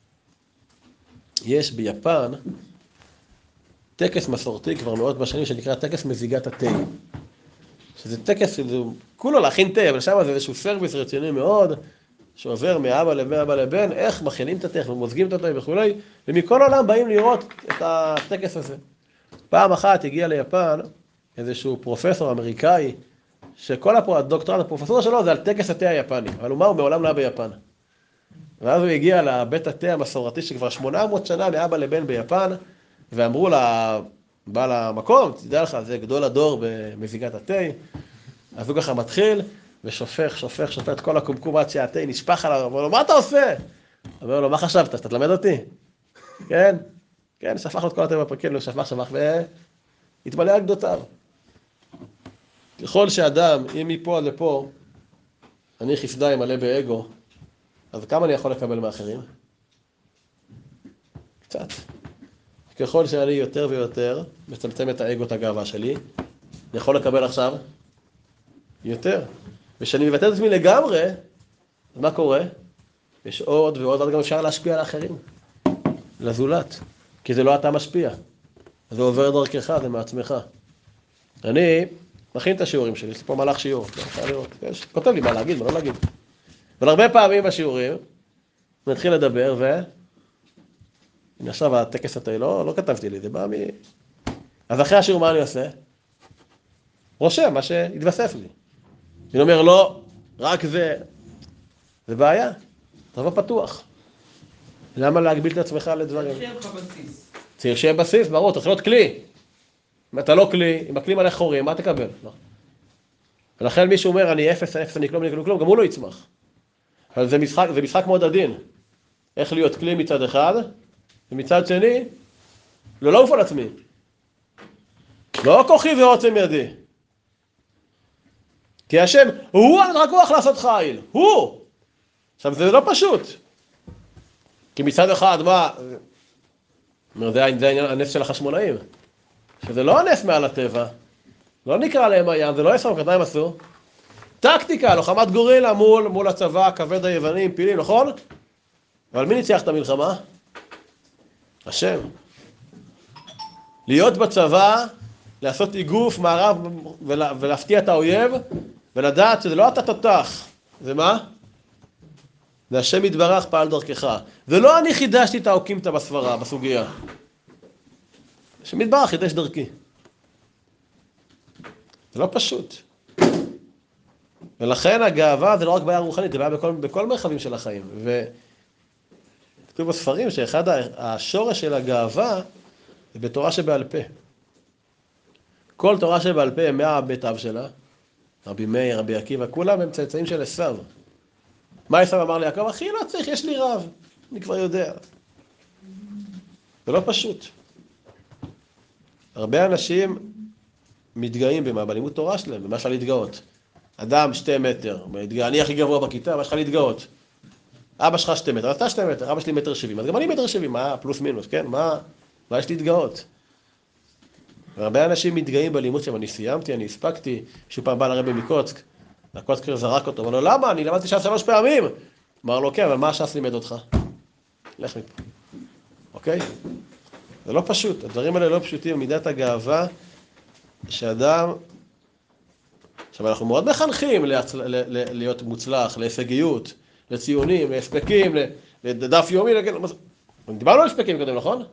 יש ביפן טקס מסורתי כבר מאות בשנים שנקרא טקס מזיגת התה. שזה טקס, כולו להכין תה, אבל שם זה איזשהו סרוויס רציני מאוד, שעובר מאבא לבן, אבא לבן, איך מכינים את התה, ומוזגים את התה וכו', ומכל העולם באים לראות את הטקס הזה. פעם אחת הגיע ליפן איזשהו פרופסור אמריקאי, שכל הדוקטורט, הפרופסורה שלו זה על טקס התה היפני, אבל הוא מה, הוא מעולם לא היה ביפן. ואז הוא הגיע לבית התה המסורתי שכבר שמונה מאות שנה מאבא לבן ביפן, ואמרו לבעל המקום, תדע לך, זה גדול הדור במזיגת התה, אז הוא ככה מתחיל, ושופך, שופך, שופך את כל הקומקום עד שהתה נשפך עליו, אומר לו, מה אתה עושה? אומר לו, מה חשבת? שאתה תלמד אותי? כן? כן, שפך לו את כל התה בפרקים, הוא שפך, שפך, והתמלא על גדותיו. ככל שאדם, אם מפה עד לפה, אני חסדאי מלא באגו, אז כמה אני יכול לקבל מאחרים? קצת. ככל שאני יותר ויותר מצמצם את האגו, את הגאווה שלי, אני יכול לקבל עכשיו יותר. ושאני מבטא את עצמי לגמרי, אז מה קורה? יש עוד ועוד, עוד גם אפשר להשפיע על האחרים. לזולת. כי זה לא אתה משפיע. זה עובר דרכך, זה מעצמך. אני מכין את השיעורים שלי, יש לי פה מלאך שיעור. יש, כותב לי מה להגיד, מה לא להגיד. אבל הרבה פעמים בשיעורים, אני מתחיל לדבר ו... הנה עכשיו הטקס התה, לא, לא כתבתי לי, זה בא מ... אז אחרי השיעור מה אני עושה? רושם, מה שהתווסף לי. אני אומר, לא, רק זה, זה בעיה. תבוא פתוח. למה להגביל את עצמך לדברים? צריך שיהיה לך בסיס. צריך שיהיה בסיס, ברור, צריך להיות כלי. אם אתה לא כלי, אם הכלי מלא חורים, מה תקבל? לא. ולכן מישהו אומר, אני אפס, אפס, אני כלום, אני כלום, כלום, גם הוא לא יצמח. אבל זה משחק, זה משחק מאוד עדין. איך להיות כלי מצד אחד, ומצד שני, לא לעוף על עצמי. לא כוחי ועוצם ידי. כי השם, הוא רק כוח לעשות חיל, הוא. עכשיו זה לא פשוט. כי מצד אחד, מה? זה הנס של החשמונאים. שזה לא הנס מעל הטבע. לא נקרא להם הים, זה לא עשר מכת, מה הם עשו? טקטיקה, לוחמת גורילה מול, מול הצבא, כבד היוונים, פילים, נכון? אבל מי ניצח את המלחמה? השם. להיות בצבא, לעשות איגוף, מערב ולה, ולהפתיע את האויב, ולדעת שזה לא אתה תותח. זה מה? זה השם יתברך פעל דרכך. ולא אני חידשתי את האוקימתא בסברה, בסוגיה. השם יתברך חידש דרכי. זה לא פשוט. ולכן הגאווה זה לא רק בעיה רוחנית, זה בעיה בכל, בכל מרחבים של החיים. וכתוב בספרים שאחד השורש של הגאווה זה בתורה שבעל פה. כל תורה שבעל פה, מאה בית אב שלה, רבי מאיר, רבי עקיבא, כולם הם צאצאים של עשיו. מה עשיו אמר ליעקב? אחי, לא צריך, יש לי רב. אני כבר יודע. זה לא פשוט. הרבה אנשים מתגאים במה, בלימוד תורה שלהם, במה אפשר להתגאות. אדם שתי מטר, אני הכי גבוה בכיתה, מה שלך להתגאות? אבא שלך שתי מטר, אז אתה שתי מטר, אבא שלי מטר שבעים, אז גם אני מטר שבעים, מה פלוס מינוס, כן? מה, מה יש להתגאות? והרבה אנשים מתגאים בלימוד שלהם, אני סיימתי, אני הספקתי, שהוא פעם בא לרבי מקוצק, הקוצק זרק אותו, אמר לו, למה? אני למדתי ש"ס שלוש פעמים. אמר לו, כן, אבל מה ש"ס לימד אותך? לך מפה. אוקיי? זה לא פשוט, הדברים האלה לא פשוטים, מידת הגאווה, שאדם, עכשיו אנחנו מאוד מחנכים להצ... ל... ל... להיות מוצלח, להישגיות, לציונים, להספקים, לדף יומי, לג... דיברנו על הספקים קודם, נכון?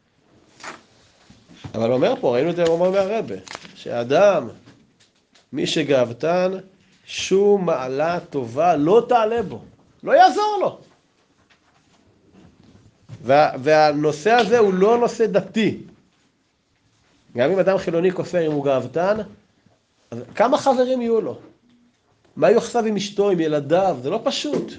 אבל אומר פה, ראינו את זה אומר מהרבא, שאדם, מי שגאוותן, שום מעלה טובה לא תעלה בו, לא יעזור לו. וה, והנושא הזה הוא לא נושא דתי. גם אם אדם חילוני כופר אם הוא גאוותן, אז כמה חברים יהיו לו? מה יוחסב עם אשתו, עם ילדיו? זה לא פשוט.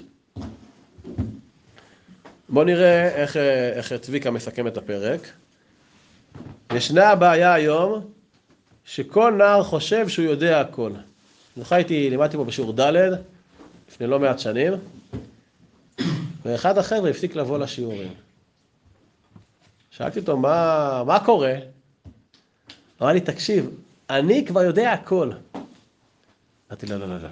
בואו נראה איך, איך צביקה מסכם את הפרק. ישנה הבעיה היום שכל נער חושב שהוא יודע הכל. זוכר הייתי, לימדתי פה בשיעור ד' לפני לא מעט שנים, ואחד החבר'ה הפסיק לבוא לשיעורים. שאלתי אותו, מה, מה קורה? אמר לי, תקשיב, אני כבר יודע הכל. אמרתי, לא, לא, לא, לא.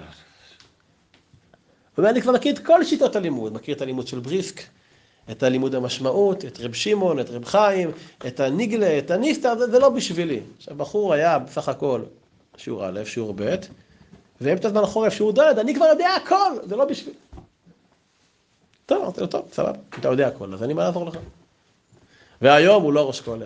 ואני כבר מכיר את כל שיטות הלימוד, מכיר את הלימוד של בריסק, את הלימוד המשמעות, את רב שמעון, את רב חיים, את הניגלה, את הניסטר, זה, זה לא בשבילי. עכשיו, בחור היה בסך הכל שיעור א', שיעור ב', ואמצע זמן חורף, שיעור ד', אני כבר יודע הכל, זה לא בשבילי. טוב, אמרתי לו, טוב, סבבה, אתה יודע הכל, אז אני מה לעזור לך. והיום הוא לא ראש כולל.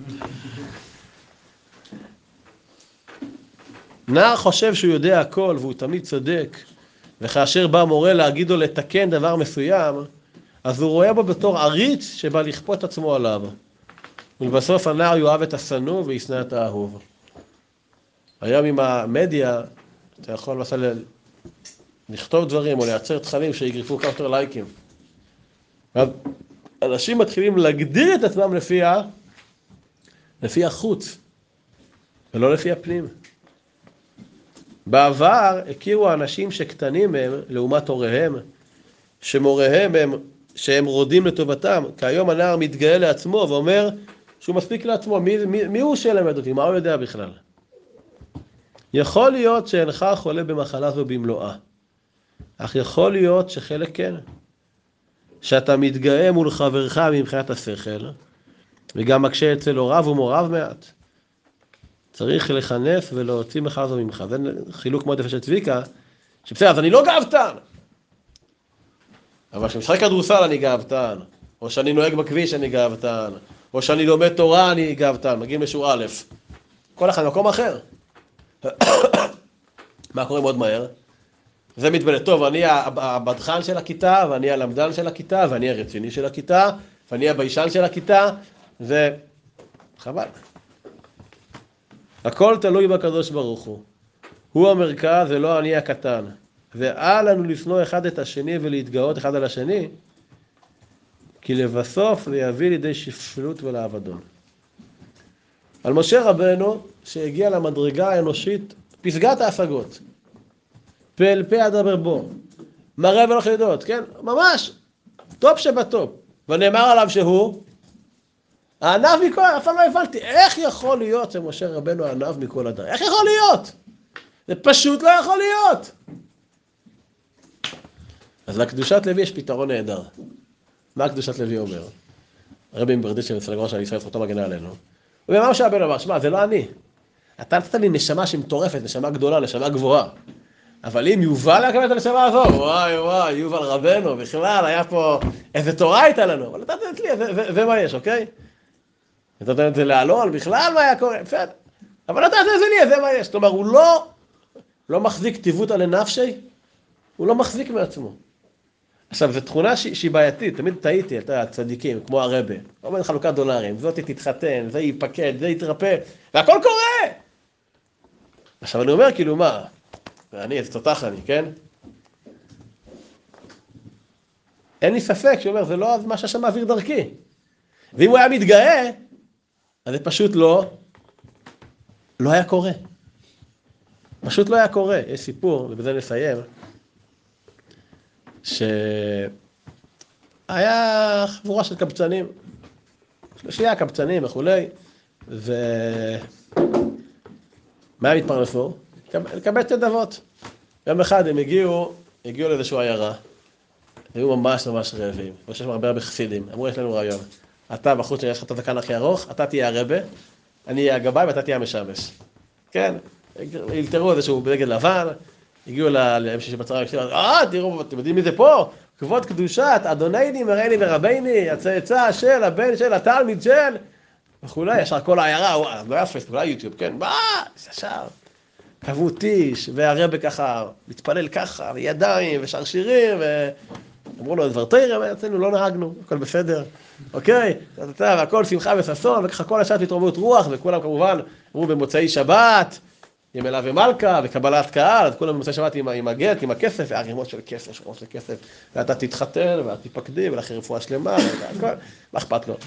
נער חושב שהוא יודע הכל והוא תמיד צודק, וכאשר בא מורה להגיד לו לתקן דבר מסוים, אז הוא רואה בו בתור עריץ שבא לכפות עצמו עליו. ולבסוף הנער יאהב את השנוא וישנא את האהוב. היום עם המדיה, אתה יכול למשל לכתוב דברים או לייצר תכנים שיגרפו כמה יותר לייקים. אנשים מתחילים להגדיר את עצמם לפי, ה... לפי החוץ, ולא לפי הפנים. בעבר הכירו האנשים שקטנים הם לעומת הוריהם, שמוריהם הם, שהם רודים לטובתם, כי היום הנער מתגאה לעצמו ואומר שהוא מספיק לעצמו, מי, מי, מי הוא שלמד אותי, מה הוא יודע בכלל? יכול להיות שאינך חולה במחלה זו במלואה, אך יכול להיות שחלק כן, שאתה מתגאה מול חברך מבחינת השכל, וגם מקשה אצל הוריו ומוריו מעט. צריך לחנף ולהוציא מחר זו ממך. זה חילוק מאוד יפה של צביקה, שבסדר, אז אני לא גאוותן. אבל כשמשחק כדורסל אני גאוותן, או שאני נוהג בכביש אני גאוותן, או שאני לומד תורה אני גאוותן, מגיעים לשיעור א', כל אחד במקום אחר. מה קורה מאוד מהר? זה מתבלט, טוב, אני הבדחן של הכיתה, ואני הלמדן של הכיתה, ואני הרציני של הכיתה, ואני הביישן של הכיתה, זה חבל. הכל תלוי בקדוש ברוך הוא. הוא המרכז ולא אני הקטן. ואל לנו לשנוא אחד את השני ולהתגאות אחד על השני, כי לבסוף זה יביא לידי שפלות ולאבדון. על משה רבנו שהגיע למדרגה האנושית, פסגת ההשגות. פה אל פה אדבר בו. מראה ולא חידות, כן? ממש. טופ שבטופ. ונאמר עליו שהוא הענב מכל, אף פעם לא הבנתי, איך יכול להיות שמשה רבנו הענב מכל אדם? איך יכול להיות? זה פשוט לא יכול להיות. אז לקדושת לוי יש פתרון נהדר. מה קדושת לוי אומר? הרבי מברדיצ'ב אצל הגמרא של ישראל, זכותו מגנה עלינו. הוא אומר, משה רבנו אמר, שמע, זה לא אני. אתה נתת לי נשמה שהיא מטורפת, נשמה גדולה, נשמה גבוהה. אבל אם יובל לקבל את הנשמה הזו, וואי וואי, יובל רבנו, בכלל היה פה איזה תורה הייתה לנו. אבל נתת את לי, זה, זה, זה מה יש, אוקיי? נתת את זה לאלון, בכלל מה היה קורה? בסדר. אבל נתת את זה לי, זה מה יש. כלומר, הוא לא, לא מחזיק כתיבותא לנפשי, הוא לא מחזיק מעצמו. עכשיו, זו תכונה שהיא בעייתית, תמיד טעיתי, אתה צדיקים, כמו הרבה, אומר חלוקת דולרים, זאת תתחתן, זה ייפקד, זה יתרפא, והכל קורה! עכשיו אני אומר, כאילו מה, ואני, איזה תותח אני, כן? אין לי ספק שהוא אומר, זה לא מה שהשם מעביר דרכי. ואם הוא היה מתגאה, אז זה פשוט לא, לא היה קורה. פשוט לא היה קורה. יש סיפור, ובזה נסיים, שהיה חבורה של קבצנים, שלושייה קבצנים וכולי, ומה הם התפרנסו? לקבץ נדבות. יום אחד הם הגיעו, הגיעו לאיזשהו עיירה, היו ממש ממש רעבים, ויש שם הרבה הרבה חסידים, אמרו יש לנו רעיון, אתה בחוץ שיש לך את הזקן הכי ארוך, אתה תהיה הרבה, אני אהיה הגבאי ואתה תהיה המשמש. כן, ילתרו איזשהו בגד לבן, הגיעו ל-אם שישי בצהריים, אה, תראו, אתם יודעים מי זה פה? כבוד קדושת, אדונני מראיני ורבני, הצאצא של, הבן של, התלמיד של, וכולי, ישר כל העיירה, לא היה פייסבוק, לא היה יוטיוב, כן, מה? ישר, קבעו טיש, והרבא ככה מתפלל ככה, וידיים, ושרשירים, אמרו לו, דבר תראה, אצלנו לא נהגנו, הכל בסדר, אוקיי? והכל שמחה וששון, וככה כל השעת התרוממות רוח, וכולם כמובן אמרו במוצאי שבת, עם אלה ומלכה, וקבלת קהל, אז כולם במוצאי שבת עם, עם הגט, עם הכסף, והרימות של כסף, שרמות של כסף, ואתה תתחתן, ואתה תיפקדי, ולכי רפואה שלמה, והכל, מה אכפת לו?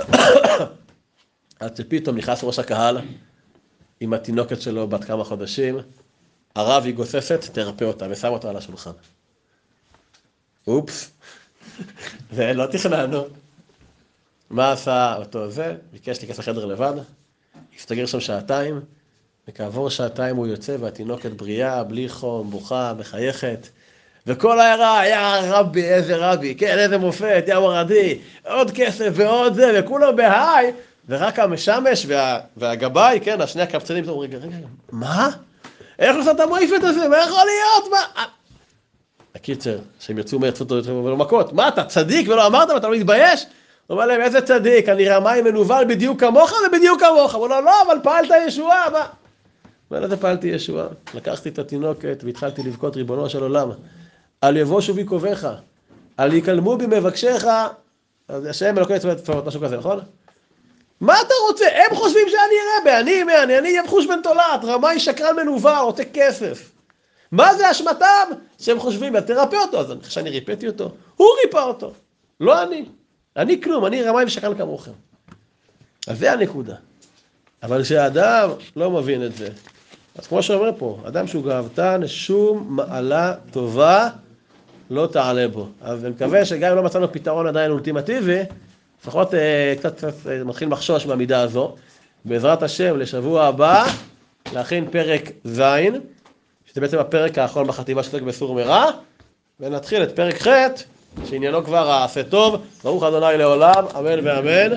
אז שפתאום נכנס ראש הקהל, עם התינוקת שלו בת כמה חודשים, הרב היא גוססת, תרפא אותה, ושם אותה על השולחן. אופס, ולא תכננו. מה עשה אותו זה? ביקש להיכנס לחדר לבד, הסתגר שם שעתיים, וכעבור שעתיים הוא יוצא, והתינוקת בריאה, בלי חום, בוכה, מחייכת, וכל הערה, היה רבי, איזה רבי, כן, איזה מופת, יא מרדי, עוד כסף ועוד זה, וכולו בהיי, ורק המשמש וה, והגבאי, כן, השני הקפצנים, אומרים, רגע, רגע, מה? איך עושה את המויפת הזה? מה יכול להיות? מה? הקיצר, שהם יצאו מרצות ולא מכות, מה אתה צדיק ולא אמרת ואתה לא מתבייש? הוא אומר להם, איזה צדיק, אני רמאי מנוול בדיוק כמוך ובדיוק כמוך. הוא אומר לו, לא, אבל פעלת ישועה, מה? מה לזה פעלתי ישועה? לקחתי את התינוקת והתחלתי לבכות ריבונו של עולם. על יבושו בי קובך, על יקלמו בי מבקשך, אז השם אלוקי צבאות, משהו כזה, נכון? מה אתה רוצה? הם חושבים שאני רבי, אני מי, אני, אני יבחוש בן תולעת, רמאי שקרן מנוול, רוצה כסף. מה זה אשמתם? שהם חושבים, תרפא אותו, אז אני חושב שאני ריפאתי אותו. הוא ריפא אותו, לא אני. אני כלום, אני רמאי ושקרן כמוכם. אז זה הנקודה. אבל כשאדם לא מבין את זה, אז כמו שאומר פה, אדם שהוא גאוותן, שום מעלה טובה לא תעלה בו. אז אני מקווה שגם אם לא מצאנו פתרון עדיין אולטימטיבי, לפחות אה, קצת, קצת אה, מתחיל מחשוש מהמידה הזו. בעזרת השם, לשבוע הבא, להכין פרק ז', שזה בעצם הפרק האחרון בחטיבה שעוסק בסור מרע, ונתחיל את פרק ח', שעניינו כבר העשה טוב. ברוך ה' לעולם, אמן ואמן.